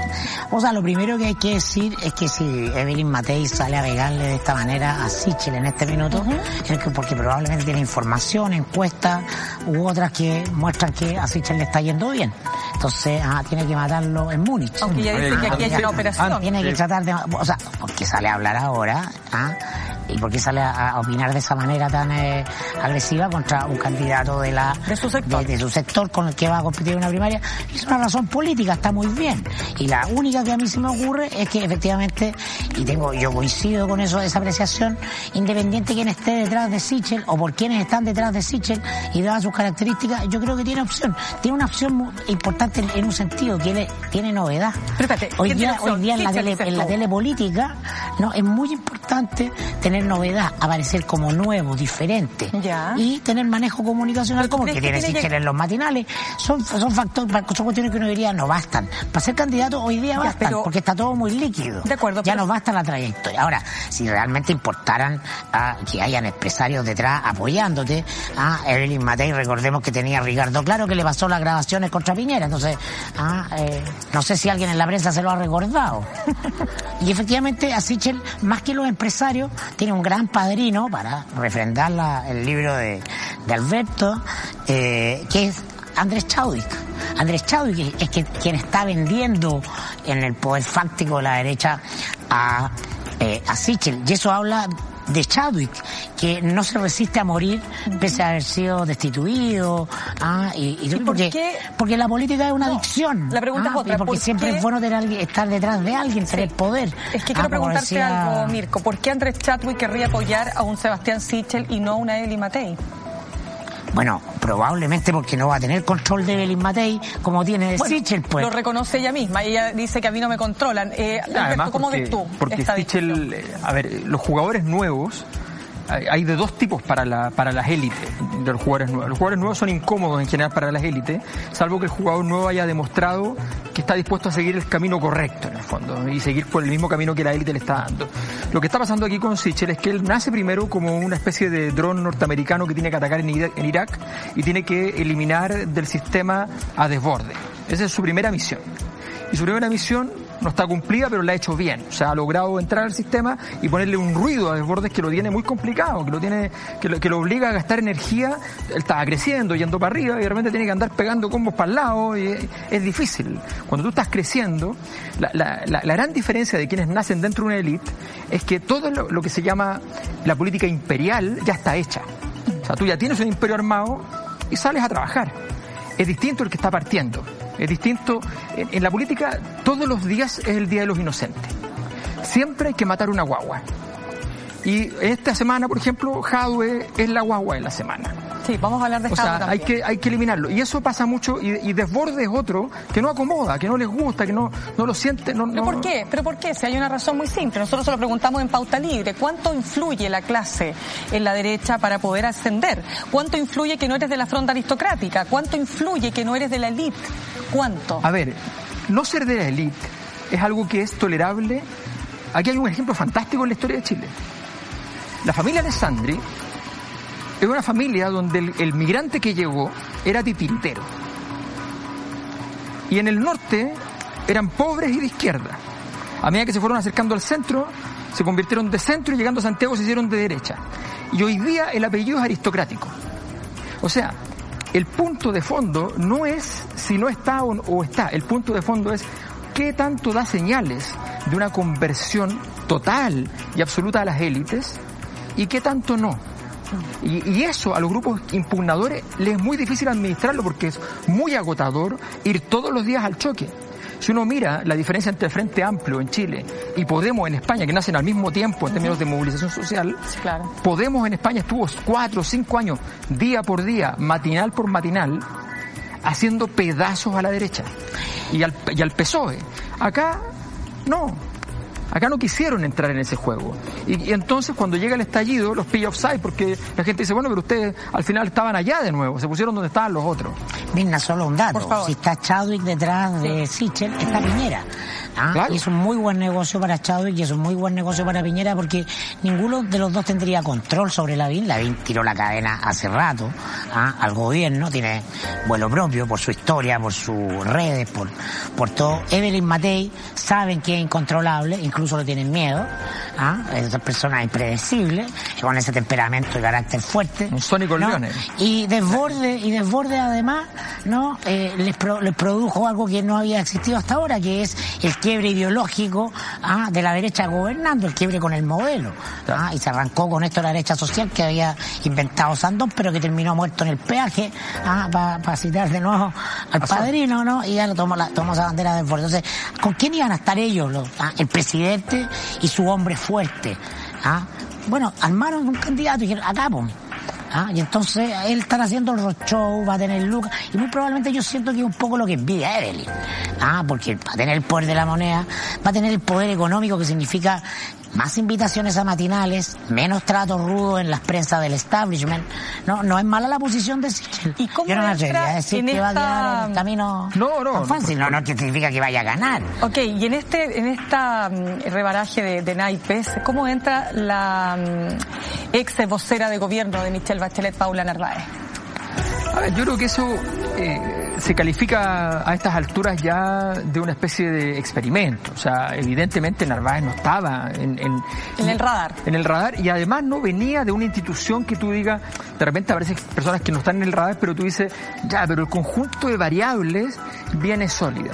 O sea, lo primero que hay que decir es que si Evelyn Matei sale a pegarle de esta manera a Sichel en este minuto, uh-huh. es que porque probablemente tiene información, encuestas u otras que muestran que a Sichel le está yendo bien. Entonces, ah, tiene que matarlo en Múnich. Aunque ya dice que aquí hay una operación. Tiene que tratar de... O sea, porque sale a hablar ahora, ¿ah? ¿Y por qué sale a, a opinar de esa manera tan eh, agresiva contra un candidato de la de su sector de, de su sector con el que va a competir en una primaria? Es una razón política, está muy bien. Y la única que a mí se me ocurre es que efectivamente, y tengo yo coincido con eso, esa apreciación, independiente de quién esté detrás de Sichel o por quienes están detrás de Sichel y dadas sus características, yo creo que tiene opción. Tiene una opción muy importante en, en un sentido, que él tiene novedad. Pero espérate, hoy día, hoy día en la, tele, en la tele política, no, es muy importante tener novedad, aparecer como nuevo, diferente, ya. y tener manejo comunicacional como el que tiene Sichel que... en los matinales. Son, son factores, son cuestiones que uno diría no bastan. Para ser candidato hoy día ya, bastan, pero... porque está todo muy líquido. De acuerdo. Ya pero... no basta la trayectoria. Ahora, si realmente importaran ah, que hayan empresarios detrás apoyándote, a ah, Evelyn Matei, recordemos que tenía a Ricardo Claro que le pasó las grabaciones contra Piñera, entonces, ah, eh, no sé si alguien en la prensa se lo ha recordado. Y efectivamente a Sichel, más que los empresarios, tiene un gran padrino para refrendar la, el libro de, de Alberto, eh, que es Andrés Chadwick. Andrés Chadwick es que, quien está vendiendo en el poder fáctico de la derecha a, eh, a Sichel. Y eso habla de Chadwick, que no se resiste a morir pese a haber sido destituido. Ah, y, y, ¿Y por porque, qué? porque la política es una no, adicción. La pregunta ah, es otra. Porque siempre qué? es bueno tener alguien, estar detrás de alguien, tener sí. poder. Es que quiero ah, preguntarte decía... algo, Mirko. ¿Por qué Andrés Chadwick querría apoyar a un Sebastián Sichel y no a una Evelyn Matei? Bueno, probablemente porque no va a tener control de Evelyn Matei como tiene de bueno, Sichel, pues. Lo reconoce ella misma, ella dice que a mí no me controlan. Eh, Alberto, además, ¿cómo porque, ves tú porque esta Sichel, decisión? a ver, los jugadores nuevos, hay de dos tipos para la para las élites de los jugadores nuevos. Los jugadores nuevos son incómodos en general para las élites, salvo que el jugador nuevo haya demostrado que está dispuesto a seguir el camino correcto en el fondo y seguir por el mismo camino que la élite le está dando. Lo que está pasando aquí con Sichel es que él nace primero como una especie de dron norteamericano que tiene que atacar en Irak, en Irak y tiene que eliminar del sistema a desborde. Esa es su primera misión. Y su primera misión no está cumplida, pero la ha hecho bien. O sea, ha logrado entrar al sistema y ponerle un ruido a Desbordes que lo tiene muy complicado, que lo tiene, que lo, que lo obliga a gastar energía. Él estaba creciendo, yendo para arriba, y de repente tiene que andar pegando combos para el lado, y es, es difícil. Cuando tú estás creciendo, la, la, la, la gran diferencia de quienes nacen dentro de una élite es que todo lo, lo que se llama la política imperial ya está hecha. O sea, tú ya tienes un imperio armado y sales a trabajar. Es distinto el que está partiendo. Es distinto. En, en la política, todos los días es el Día de los Inocentes. Siempre hay que matar una guagua. Y esta semana, por ejemplo, Jadwe es la guagua de la semana. Sí, vamos a hablar de Jadwe. O sea, hay que, hay que eliminarlo. Y eso pasa mucho, y, y Desbordes es otro que no acomoda, que no les gusta, que no, no lo siente. No, ¿Pero no... por qué? ¿Pero por qué? Si hay una razón muy simple. Nosotros se lo preguntamos en Pauta Libre. ¿Cuánto influye la clase en la derecha para poder ascender? ¿Cuánto influye que no eres de la fronda aristocrática? ¿Cuánto influye que no eres de la élite? ¿Cuánto? A ver, no ser de la élite es algo que es tolerable. Aquí hay un ejemplo fantástico en la historia de Chile. La familia Alessandri es una familia donde el, el migrante que llegó era titiritero. Y en el norte eran pobres y de izquierda. A medida que se fueron acercando al centro, se convirtieron de centro, y llegando a Santiago se hicieron de derecha. Y hoy día el apellido es aristocrático. O sea, el punto de fondo no es si no está o, o está. El punto de fondo es qué tanto da señales de una conversión total y absoluta a las élites y qué tanto no. Y, y eso a los grupos impugnadores les es muy difícil administrarlo, porque es muy agotador ir todos los días al choque. Si uno mira la diferencia entre el Frente Amplio en Chile y Podemos en España, que nacen al mismo tiempo en términos de movilización social, claro. Podemos en España estuvo cuatro o cinco años, día por día, matinal por matinal, haciendo pedazos a la derecha y al, y al P S O E. Acá no. Acá no quisieron entrar en ese juego. Y, y entonces cuando llega el estallido los pilla offside, porque la gente dice, bueno, pero ustedes al final estaban allá de nuevo, se pusieron donde estaban los otros. Mirna, solo un dato. Si está Chadwick detrás de Sichel, está Piñera. ¿Ah? Claro. Y es un muy buen negocio para Chadwick y es un muy buen negocio para Piñera, porque ninguno de los dos tendría control sobre Lavín. Lavín tiró la cadena hace rato, ¿ah?, al gobierno, tiene vuelo propio por su historia, por sus redes, por, por todo. Evelyn Matei saben que es incontrolable, incluso le tienen miedo, ¿ah? Es una persona impredecible, con ese temperamento y carácter fuerte. Un Sonny Corleone. ¿No? Y Desbordes, y Desbordes además, ¿no? Eh, les, pro, les produjo algo que no había existido hasta ahora, que es el quiebre ideológico, ¿ah?, de la derecha gobernando, el quiebre con el modelo, ¿ah? Y se arrancó con esto la derecha social que había inventado Sandón, pero que terminó muerto en el peaje, ¿ah?, para pa citar de nuevo al padrino, ¿no? Y ya lo tomó, la, tomó esa bandera de Desbordes. Entonces, ¿con quién iban a estar ellos? Los, ¿ah? El presidente y su hombre fuerte, ¿ah? Bueno, armaron un candidato y dijeron, acá, pues. ¿Ah? Y entonces él está haciendo el roadshow, va a tener lucas, y muy probablemente yo siento que es un poco lo que envidia Evelyn, ¿ah? Porque va a tener el poder de la moneda, va a tener el poder económico, que significa más invitaciones a matinales, menos trato rudo en las prensas del establishment. No, no es mala la posición de Sichel. ¿Y cómo yo no me entra atrevería a decir en que esta... va a quedar en el camino no, no, tan fácil. No, no, no significa que vaya a ganar. Ok, y en este en esta um, rebaraje de, de naipes, ¿cómo entra la um, ex vocera de gobierno de Michelle Bachelet, Paula Narváez? A ver, yo creo que eso eh, se califica a estas alturas ya de una especie de experimento. O sea, evidentemente Narváez no estaba en, en, en el radar. En el radar, y además no venía de una institución que tú digas, de repente aparecen personas que no están en el radar, pero tú dices, ya, pero el conjunto de variables viene sólida.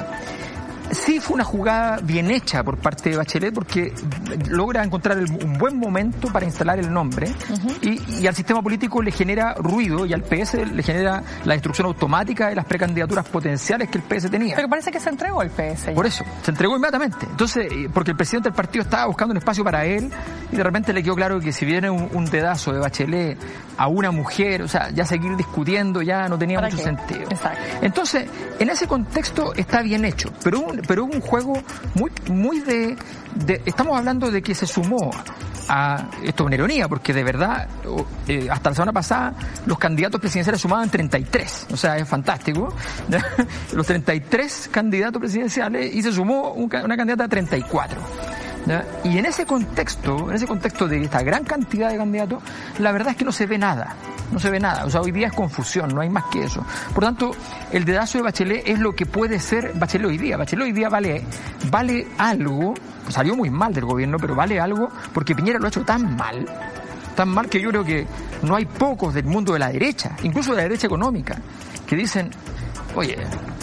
Sí fue una jugada bien hecha por parte de Bachelet, porque logra encontrar el, un buen momento para instalar el nombre, uh-huh. y, y al sistema político le genera ruido, y al P S le genera la destrucción automática de las precandidaturas potenciales que el P S tenía. Pero parece que se entregó el P S. Ya. Por eso, se entregó inmediatamente. Entonces, porque el presidente del partido estaba buscando un espacio para él, y de repente le quedó claro que si viene un, un dedazo de Bachelet a una mujer, o sea, ya seguir discutiendo ya no tenía mucho qué? sentido. Exacto. Entonces, en ese contexto está bien hecho, pero un, pero un juego muy muy de, de estamos hablando de que se sumó a esto, una ironía, porque de verdad eh, hasta la semana pasada los candidatos presidenciales sumaban treinta y tres, o sea, es fantástico los treinta y tres candidatos presidenciales, y se sumó un, una candidata a treinta y cuatro. ¿ya? Y en ese contexto, en ese contexto de esta gran cantidad de candidatos, la verdad es que no se ve nada. No se ve nada. O sea, hoy día es confusión, no hay más que eso. Por tanto, el dedazo de Bachelet es lo que puede ser Bachelet hoy día. Bachelet hoy día vale, vale algo, salió muy mal del gobierno, pero vale algo porque Piñera lo ha hecho tan mal, tan mal que yo creo que no hay pocos del mundo de la derecha, incluso de la derecha económica, que dicen, oye,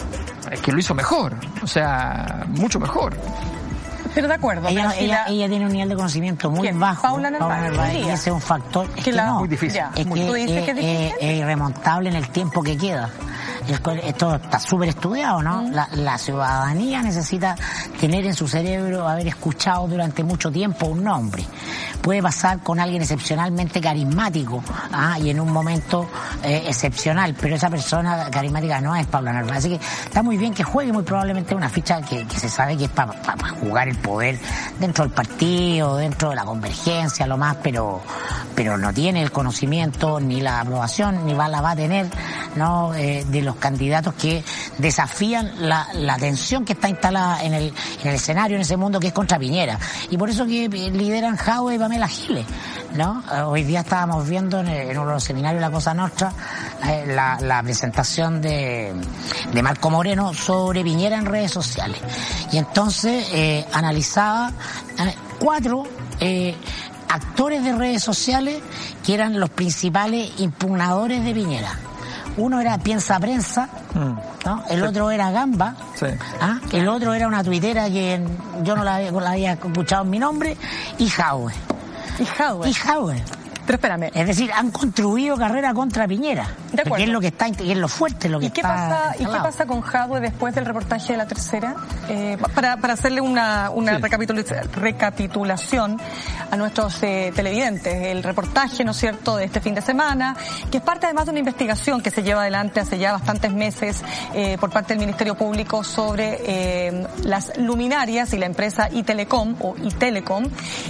es que lo hizo mejor, o sea, mucho mejor. Pero de acuerdo. Ella, pero si ella, la... ella tiene un nivel de conocimiento muy ¿Quién? bajo. Paula Narváez. Y ese es un factor. Es que, la... no, muy difícil. Ya, es ¿Tú que dices es, que es difícil? es irremontable en el tiempo que queda. Esto está súper estudiado, ¿no? Mm. La, la ciudadanía necesita tener en su cerebro, haber escuchado durante mucho tiempo un nombre. Puede pasar con alguien excepcionalmente carismático, ¿ah? Y en un momento eh, excepcional, pero esa persona carismática no es Paula Narváez. Así que está muy bien que juegue muy probablemente una ficha que, que se sabe que es para pa, pa jugar el poder dentro del partido, dentro de la convergencia, lo más, pero pero no tiene el conocimiento ni la aprobación, ni va, la va a tener, ¿no? Eh, de los candidatos que desafían la, la tensión que está instalada en el, en el escenario, en ese mundo que es contra Piñera. Y por eso que lideran Jadwe y Pamela Giles, ¿no? Hoy día estábamos viendo en, el, en uno de los seminarios de la Cosa Nostra eh, la, la presentación de, de Marco Moreno sobre Piñera en redes sociales. Y entonces eh, analizaba eh, cuatro eh, actores de redes sociales que eran los principales impugnadores de Piñera. Uno era Piensa Prensa, ¿no? El sí. otro era Gamba, sí. ¿ah? El otro era una tuitera que yo no la había, la había escuchado en mi nombre, y Jadwe. Y Jadwe. Y Jadwe. Pero espérame. Es decir, han construido carrera contra Piñera. De acuerdo. Que es lo que está, que es lo fuerte, lo que ¿Y qué está pasa, ¿Y qué pasa con Jadwe después del reportaje de La Tercera? Eh, para, para hacerle una, una sí. recapitulación, recapitulación a nuestros eh, televidentes. El reportaje, ¿no es cierto?, de este fin de semana, que es parte además de una investigación que se lleva adelante hace ya bastantes meses eh, por parte del Ministerio Público sobre eh, las luminarias y la empresa Itelecom, o Itelecom,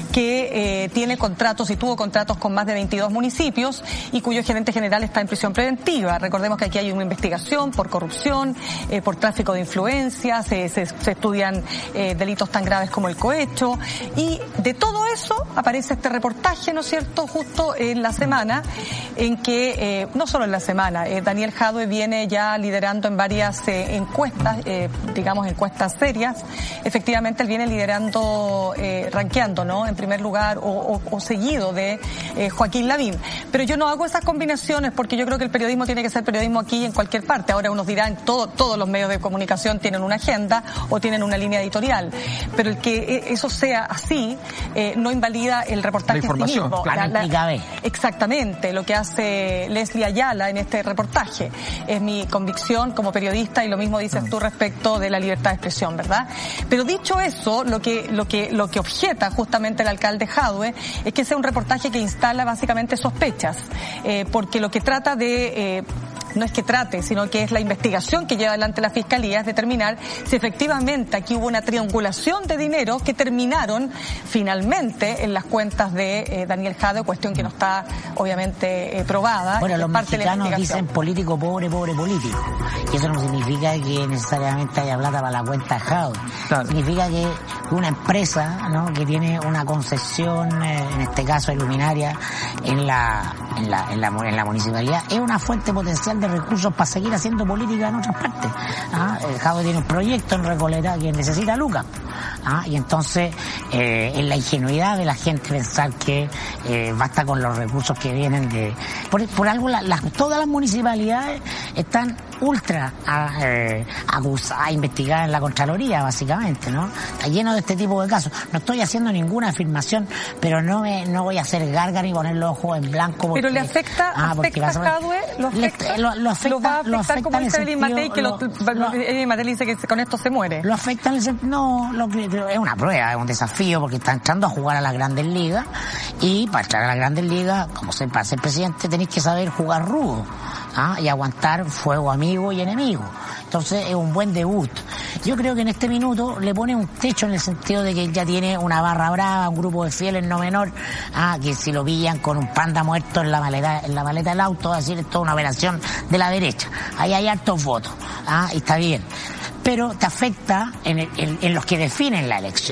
que eh, tiene contratos y tuvo contratos con más de veintidós municipios y cuyo gerente general está en prisión preventiva. Recordemos que aquí hay una investigación por corrupción, eh, por tráfico de influencias, se, se, se estudian eh, delitos tan graves como el cohecho, y de todo eso aparece este reportaje, ¿no es cierto?, justo en la semana en que, eh, no solo en la semana, eh, Daniel Jadwe viene ya liderando en varias eh, encuestas, eh, digamos encuestas serias. Efectivamente él viene liderando, eh, rankeando, ¿no?, en primer lugar o, o, o seguido de eh, Joaquín Lavín. Pero yo no hago esas combinaciones porque yo creo que el periodismo tiene que ser periodismo aquí y en cualquier parte. Ahora unos dirán, todo, todos los medios de comunicación tienen una agenda o tienen una línea editorial. Pero el que eso sea así eh, no invalida el reportaje la información, en sí mismo. claro. La, la, exactamente, lo que hace Leslie Ayala en este reportaje. Es mi convicción como periodista y lo mismo dices tú respecto de la libertad de expresión, ¿verdad? Pero dicho eso, lo que, lo que, lo que objeta justamente el alcalde Jadwe es que sea un reportaje que instala básicamente sospechas, eh, porque lo que trata de, eh, no es que trate, sino que es la investigación que lleva adelante la Fiscalía, es determinar si efectivamente aquí hubo una triangulación de dinero que terminaron finalmente en las cuentas de eh, Daniel Jadwe, cuestión que no está obviamente eh, probada. Bueno, los parte mexicanos dicen político pobre, pobre político. Y eso no significa que necesariamente haya plata para la cuenta de Jadwe. Claro. Significa que una empresa, ¿no?, que tiene una concesión, eh, en este caso luminaria, en la, en la, en la, en la municipalidad, es una fuente potencial de recursos para seguir haciendo política en otras partes. ¿Ah? El Jadwe tiene un proyecto en Recoleta que necesita lucas. ¿Ah? Y entonces, eh, en la ingenuidad de la gente pensar que eh, basta con los recursos que vienen de... Por, por algo, la, la, todas las municipalidades están ultra a, eh, acusadas, a investigar en la Contraloría, básicamente, ¿no? Está lleno de este tipo de casos. No estoy haciendo ninguna afirmación, pero no me, no voy a hacer gárgara ni poner los ojos en blanco. Porque, pero le afecta, ah, afecta a Jadwe, lo afecta, lo, lo afecta, lo va a afectar lo afecta como dice Evelyn Matei, que lo, lo, Evelyn Matei dice que con esto se muere. Lo afecta en el sentido, no, lo, es una prueba, es un desafío, porque está entrando a jugar a las Grandes Ligas, y para entrar a las Grandes Ligas, como ser, para ser presidente, tenéis que saber jugar rudo, ¿ah? Y aguantar fuego amigo y enemigo. Entonces es un buen debut. Yo creo que en este minuto le pone un techo en el sentido de que ya tiene una barra brava, un grupo de fieles no menor, ah, que si lo pillan con un panda muerto en la maleta, en la maleta del auto, va a decir, es toda una operación de la derecha. Ahí hay hartos votos, ah, y está bien. Pero te afecta en, el, en, en los que definen la elección.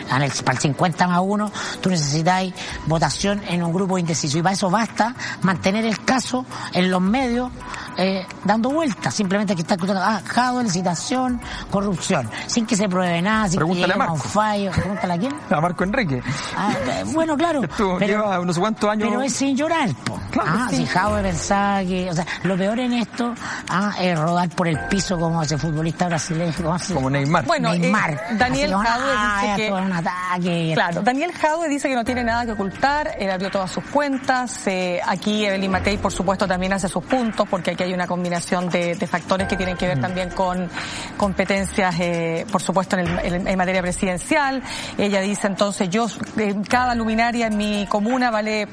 para el cincuenta más uno, tú necesitáis votación en un grupo indeciso. Y para eso basta mantener el caso en los medios eh, dando vueltas. Simplemente que está escuchando, ah, Jadwe, licitación, corrupción, sin que se pruebe nada, sin Pregúntale que llegue a un Marco. fallo. Pregúntale a quién. A Marco Enrique. Ah, eh, bueno, claro. Esto pero, lleva unos cuantos años. pero es sin llorar, po. Claro, ah, sí. si Jadwe pensaba que, o sea, lo peor en esto ah, es rodar por el piso como ese futbolista brasileño, como, Como Neymar. Bueno, Neymar. eh, Daniel Así como, Jadwe ah, dice esto que... es un ataque. Claro, Daniel Jadwe dice que no tiene nada que ocultar, él abrió todas sus cuentas, eh, aquí Evelyn Matei por supuesto también hace sus puntos, porque aquí hay una combinación de, de factores que tienen que ver también con competencias, eh, por supuesto en, el, en, en materia presidencial. Ella dice entonces, yo, eh, cada luminaria en mi comuna vale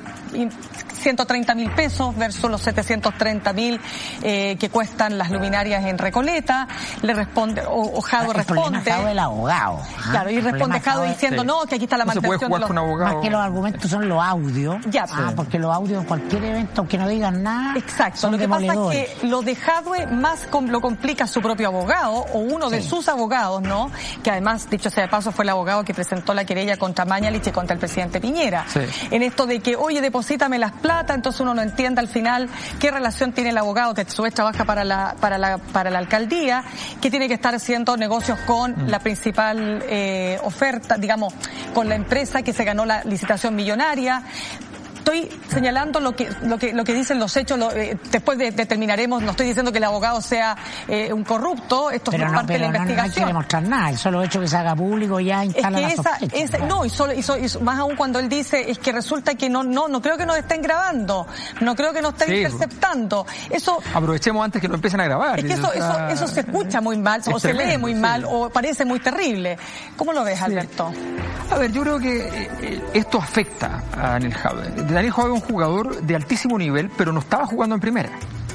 ciento treinta mil pesos versus los setecientos treinta mil eh, que cuestan las luminarias en Recoleta. Le responde, o, o Jadwe responde. El problema es el abogado. ¿ah? Claro, y El responde problema es Jadwe diciendo, sí. no, que aquí está la No se puede mantención jugar de los... con abogado. Más que los argumentos son los audios. Ya, ah, sí. porque los audios en cualquier evento, aunque no digan nada, Exacto, son lo que pasa demoledores. es que lo de Jadwe más com- lo complica su propio abogado o uno de Sí. sus abogados, ¿no? Que además, dicho sea de paso, fue el abogado que presentó la querella contra Mañalich y contra el presidente Piñera. Sí. En esto de que, oye, deposítame las plata, entonces uno no entiende al final qué relación tiene el abogado que a su vez trabaja para la para la para la alcaldía, que tiene que estar haciendo negocios con mm. la principal eh, oferta, digamos, con la empresa que se ganó la licitación millonaria. Estoy señalando lo que lo que lo que dicen los hechos, lo, eh, después de, determinaremos, no estoy diciendo que el abogado sea eh, un corrupto, esto Pero es no, parte pero de la no, no hay que investigación. demostrar nada, el solo hecho que se haga público ya Es instala que la esa, sospecha. esa no, y solo, y so- y so- más aún cuando él dice, es que resulta que no, no, no creo que nos estén grabando, no creo que nos estén Sí. interceptando. Eso, Aprovechemos antes que lo empiecen a grabar. es que eso, O sea, eso, eso se escucha muy mal, o es se lee tremendo, muy sí. mal, o parece muy terrible. ¿Cómo lo ves, Alberto? A ver, yo creo que eh, esto afecta a Daniel Jadwe. Daniel Jadwe es un jugador de altísimo nivel, pero no estaba jugando en primera.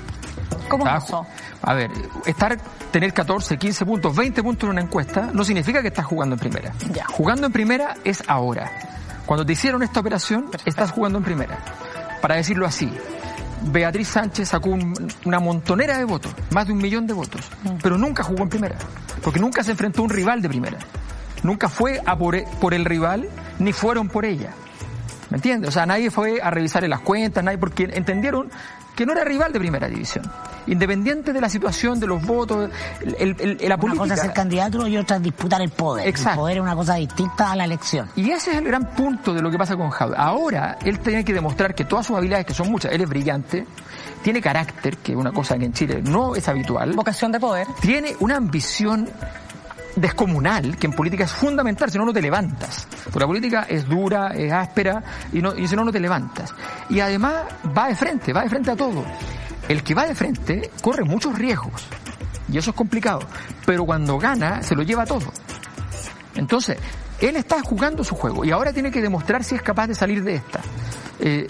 ¿Cómo Estaba es eso? ju- A ver, estar, tener catorce, quince puntos, veinte puntos en una encuesta no significa que estás jugando en primera. Ya. Jugando en primera es ahora. Cuando te hicieron esta operación, Perfecto. estás jugando en primera. Para decirlo así, Beatriz Sánchez sacó un- una montonera de votos, más de un millón de votos, pero nunca jugó en primera, porque nunca se enfrentó a un rival de primera. Nunca fue a por, e- por el rival, ni fueron por ella. ¿Me entiendes? O sea, nadie fue a revisarle las cuentas, nadie, porque entendieron que no era rival de primera división. Independiente de la situación, de los votos, el, el- el- la Una política. cosa es ser candidato y otra es disputar el poder. Exacto. El poder es una cosa distinta a la elección. Y ese es el gran punto de lo que pasa con Jadwe. Ahora, él tiene que demostrar que todas sus habilidades, que son muchas, él es brillante, tiene carácter, que es una cosa que en Chile no es habitual, Vocación de poder. tiene una ambición descomunal, que en política es fundamental, si no, no te levantas. Porque la política es dura, es áspera, y, no, y si no, no te levantas. Y además va de frente, va de frente a todo. El que va de frente corre muchos riesgos, y eso es complicado, pero cuando gana, se lo lleva todo. Entonces, él está jugando su juego, y ahora tiene que demostrar si es capaz de salir de esta. Eh,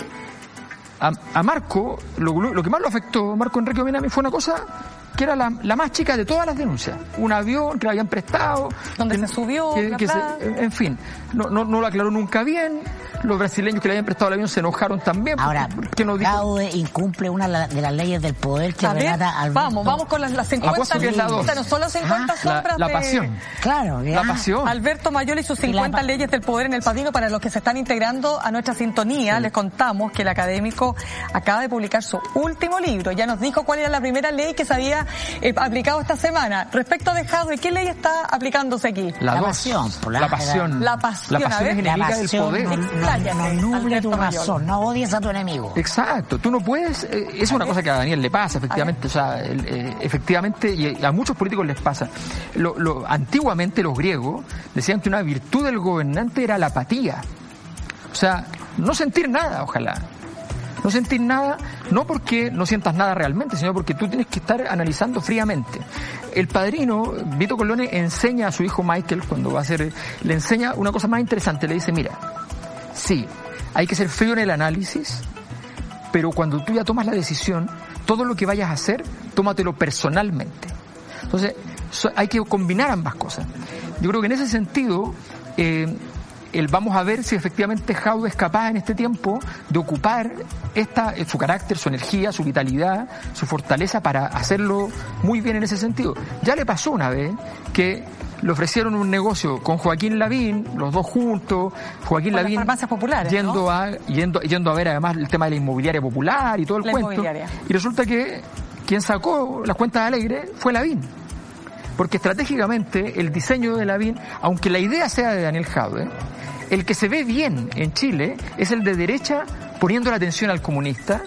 a, a Marco, lo, lo que más lo afectó, Marco Enrique Ominami, fue una cosa que era la, la más chica de todas las denuncias. Un avión que le habían prestado. Donde que, se subió que- la que se- plata. en fin, no, no, no lo aclaró nunca bien. Los brasileños que le habían prestado el avión se enojaron también. Ahora, porque no dijo- Jadwe incumple una de las leyes del poder que A ver, relata Alberto. vamos, vamos con las, las cincuenta. Apuesto que es la dos. No son las cincuenta Ah, la, sombras la de- pasión. Claro, La ya. pasión. Alberto Mayol y sus Y la cincuenta pa- leyes del poder en el Padrino. Para los que se están integrando a nuestra sintonía, les contamos que el académico acaba de publicar su último libro. Ya nos dijo cuál era la primera ley que se había eh, aplicado esta semana. Respecto de Jadwe, ¿qué ley está aplicándose aquí? La, La dos. pasión, por la- la pasión. La pasión, La a pasión ver. es La enemiga del pasión poder. no, no, Expláyate, no nuble tu Alberto Mayol. razón, no odies a tu enemigo. Exacto, tú no puedes, eh, es una cosa que a Daniel le pasa, efectivamente, o sea, el, eh, efectivamente, y a muchos políticos les pasa. Lo, lo, antiguamente los griegos decían que una virtud del gobernante era la apatía. O sea, no sentir nada, ojalá. No sentir nada, no porque no sientas nada realmente, sino porque tú tienes que estar analizando fríamente. El Padrino, Vito Corleone, enseña a su hijo Michael, cuando va a ser, le enseña una cosa más interesante, le dice, mira, sí, hay que ser frío en el análisis, pero cuando tú ya tomas la decisión, todo lo que vayas a hacer, tómatelo personalmente. Entonces, so, hay que combinar ambas cosas. Yo creo que en ese sentido, eh, el vamos a ver si efectivamente Jadwe es capaz en este tiempo de ocupar esta, su carácter, su energía, su vitalidad, su fortaleza para hacerlo muy bien en ese sentido. Ya le pasó una vez que le ofrecieron un negocio con Joaquín Lavín, los dos juntos, Joaquín con Lavín las farmacias populares, yendo ¿no? a yendo yendo a ver además el tema de la inmobiliaria popular y todo el la cuento. Y resulta que quien sacó las cuentas alegres fue Lavín. Porque estratégicamente el diseño de Lavín, aunque la idea sea de Daniel Jadwe, el que se ve bien en Chile es el de derecha poniendo la atención al comunista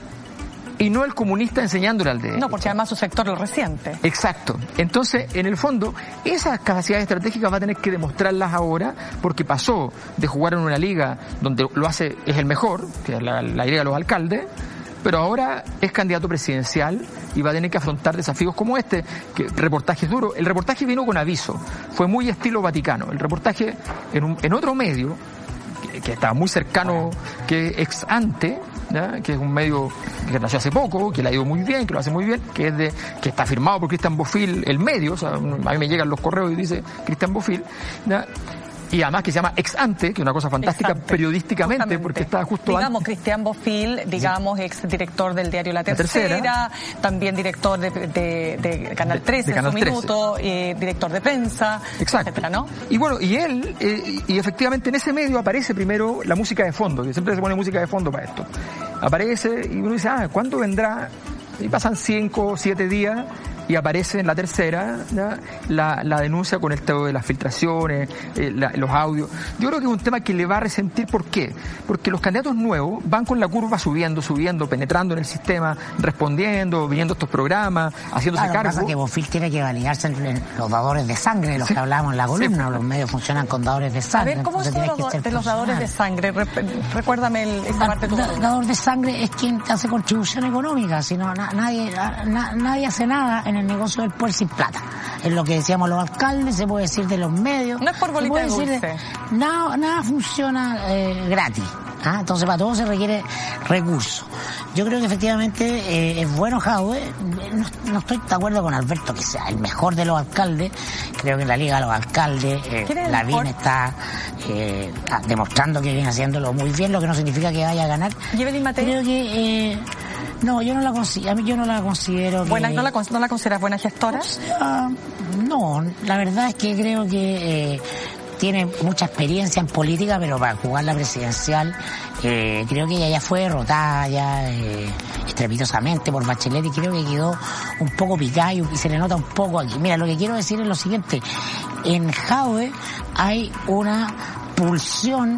y no el comunista enseñándole al de derecha. No, porque además su sector lo resiente. Exacto. Entonces, en el fondo, esas capacidades estratégicas va a tener que demostrarlas ahora, porque pasó de jugar en una liga donde lo hace, es el mejor, que es la, la liga de los alcaldes, pero ahora es candidato presidencial y va a tener que afrontar desafíos como este, que reportaje es duro. El reportaje vino con aviso, fue muy estilo Vaticano. El reportaje en, un, en otro medio, que, que estaba muy cercano, que es Ex Ante, ¿ya? Que es un medio que nació hace poco, que le ha ido muy bien, que lo hace muy bien, que es de que está firmado por Cristian Bofill, el medio, o sea, a mí me llegan los correos y dice Cristian Bofill, ¿ya? Y además que se llama Ex Ante, que es una cosa fantástica Exacto. periodísticamente, justamente. Porque está justo digamos, antes. Cristian Bofill, digamos, sí. ex director del diario La Tercera, La Tercera. También director de, de, de Canal trece, de, de Canal en su trece. Minuto, eh, director de prensa, Exacto. etcétera, ¿no? Y bueno, y él, eh, y efectivamente en ese medio aparece primero la música de fondo, que siempre se pone música de fondo para esto. Aparece y uno dice, ah, ¿cuándo vendrá? Y pasan cinco, siete días y aparece en La Tercera, ¿ya? La, la denuncia con el tema de las filtraciones, eh, la, los audios. Yo creo que es un tema que le va a resentir. ¿Por qué? Porque los candidatos nuevos van con la curva subiendo, subiendo, penetrando en el sistema, respondiendo, viniendo a estos programas, haciéndose claro, cargo. Lo que pasa es que Bofill tiene que validarse entre los dadores de sangre, de los sí. que hablábamos en la columna. Sí. Los medios funcionan con dadores de sangre. A ver, ¿cómo son los, de los dadores de sangre? Re, recuérdame el, esa parte de tu da, Dador de sangre es quien hace contribución económica, si no, na, nadie, na, nadie hace nada en el negocio del poder sin plata. Es lo que decíamos los alcaldes, se puede decir de los medios. No es por bolita de dulce. De, nada, nada funciona eh, gratis. ¿ah? Entonces para todo se requiere recursos. Yo creo que efectivamente eh, es bueno Jadwe. No, no estoy de acuerdo con Alberto que sea el mejor de los alcaldes. Creo que en la Liga de los Alcaldes eh, Lavín está eh, demostrando que viene haciéndolo muy bien, lo que no significa que vaya a ganar. Creo que... Eh, No, yo no la considero, a mí yo no la considero buena, que... ¿no, la, ¿No la consideras buena gestora? O sea, no, la verdad es que creo que eh, tiene mucha experiencia en política, pero para jugar la presidencial eh, creo que ella ya fue derrotada ya eh, estrepitosamente por Bachelet y creo que quedó un poco picada y, y se le nota un poco aquí. Mira, lo que quiero decir es lo siguiente, en Jadwe hay una pulsión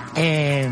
eh,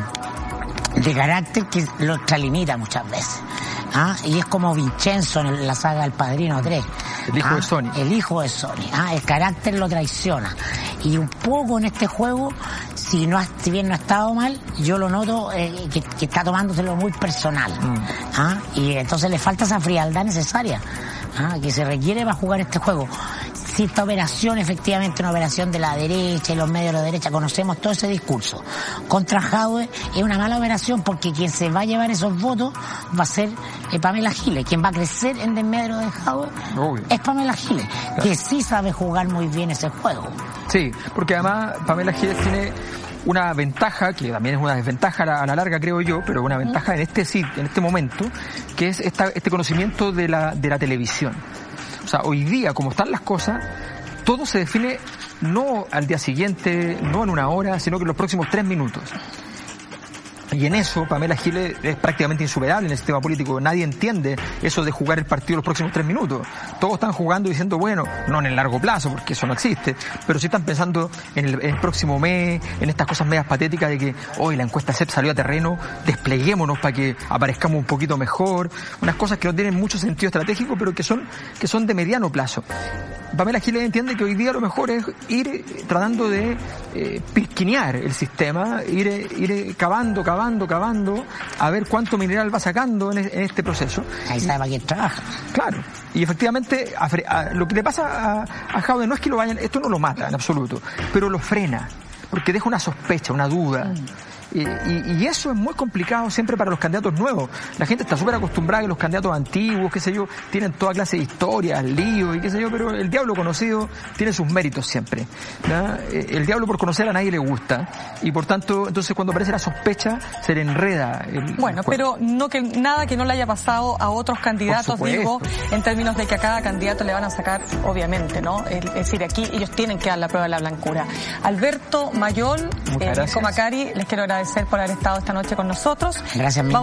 de carácter que lo extralimita muchas veces. ¿Ah? Y es como Vincenzo en la saga del Padrino tres. El hijo ¿Ah? de Sony. El hijo de Sony. ¿Ah? El carácter lo traiciona. Y un poco en este juego, si no si bien no ha estado mal, yo lo noto eh, que, que está tomándoselo muy personal. Mm. ¿Ah? Y entonces le falta esa frialdad necesaria, ¿ah? que se requiere para jugar este juego. Si esta operación, efectivamente, una operación de la derecha y los medios de la derecha, conocemos todo ese discurso. Contra Jadwe es una mala operación porque quien se va a llevar esos votos va a ser eh, Pamela Giles. Quien va a crecer en desmedro de Jadwe es Pamela Giles, claro. que sí sabe jugar muy bien ese juego. Sí, porque además Pamela Giles tiene una ventaja, que también es una desventaja a la larga creo yo, pero una ventaja en este en este momento, que es esta, este conocimiento de la, de la televisión. O sea, hoy día, como están las cosas, todo se define no al día siguiente, no en una hora, sino que en los próximos tres minutos. Y en eso Pamela Giles es prácticamente insuperable en el sistema político. Nadie entiende eso de jugar el partido los próximos tres minutos. Todos están jugando diciendo, bueno, no en el largo plazo, porque eso no existe, pero sí están pensando en el, en el próximo mes, en estas cosas medias patéticas de que hoy la encuesta C E P salió a terreno, despleguémonos para que aparezcamos un poquito mejor. Unas cosas que no tienen mucho sentido estratégico, pero que son, que son de mediano plazo. Pamela Giles entiende que hoy día lo mejor es ir tratando de eh, pisquinear el sistema, ir, ir cavando, cavando, cavando, a ver cuánto mineral va sacando en, en este proceso. Ahí sabe para quién trabaja. Claro. Y efectivamente, a, a, lo que le pasa a, a Jadwe no es que lo vayan, esto no lo mata en absoluto, pero lo frena, porque deja una sospecha, una duda. Mm. Y, y, y eso es muy complicado siempre para los candidatos nuevos. La gente está súper acostumbrada a que los candidatos antiguos, qué sé yo, tienen toda clase de historias, líos y qué sé yo, pero el diablo conocido tiene sus méritos siempre, ¿no? El diablo por conocer a nadie le gusta y por tanto, entonces cuando aparece la sospecha se le enreda el, bueno, el pero no que nada que no le haya pasado a otros candidatos, digo, en términos de que a cada candidato le van a sacar, obviamente, ¿no? Es decir, aquí ellos tienen que dar la prueba de la blancura. Alberto Mayol, eh, Mirko Macari, les quiero agradecer por haber estado esta noche con nosotros. Gracias,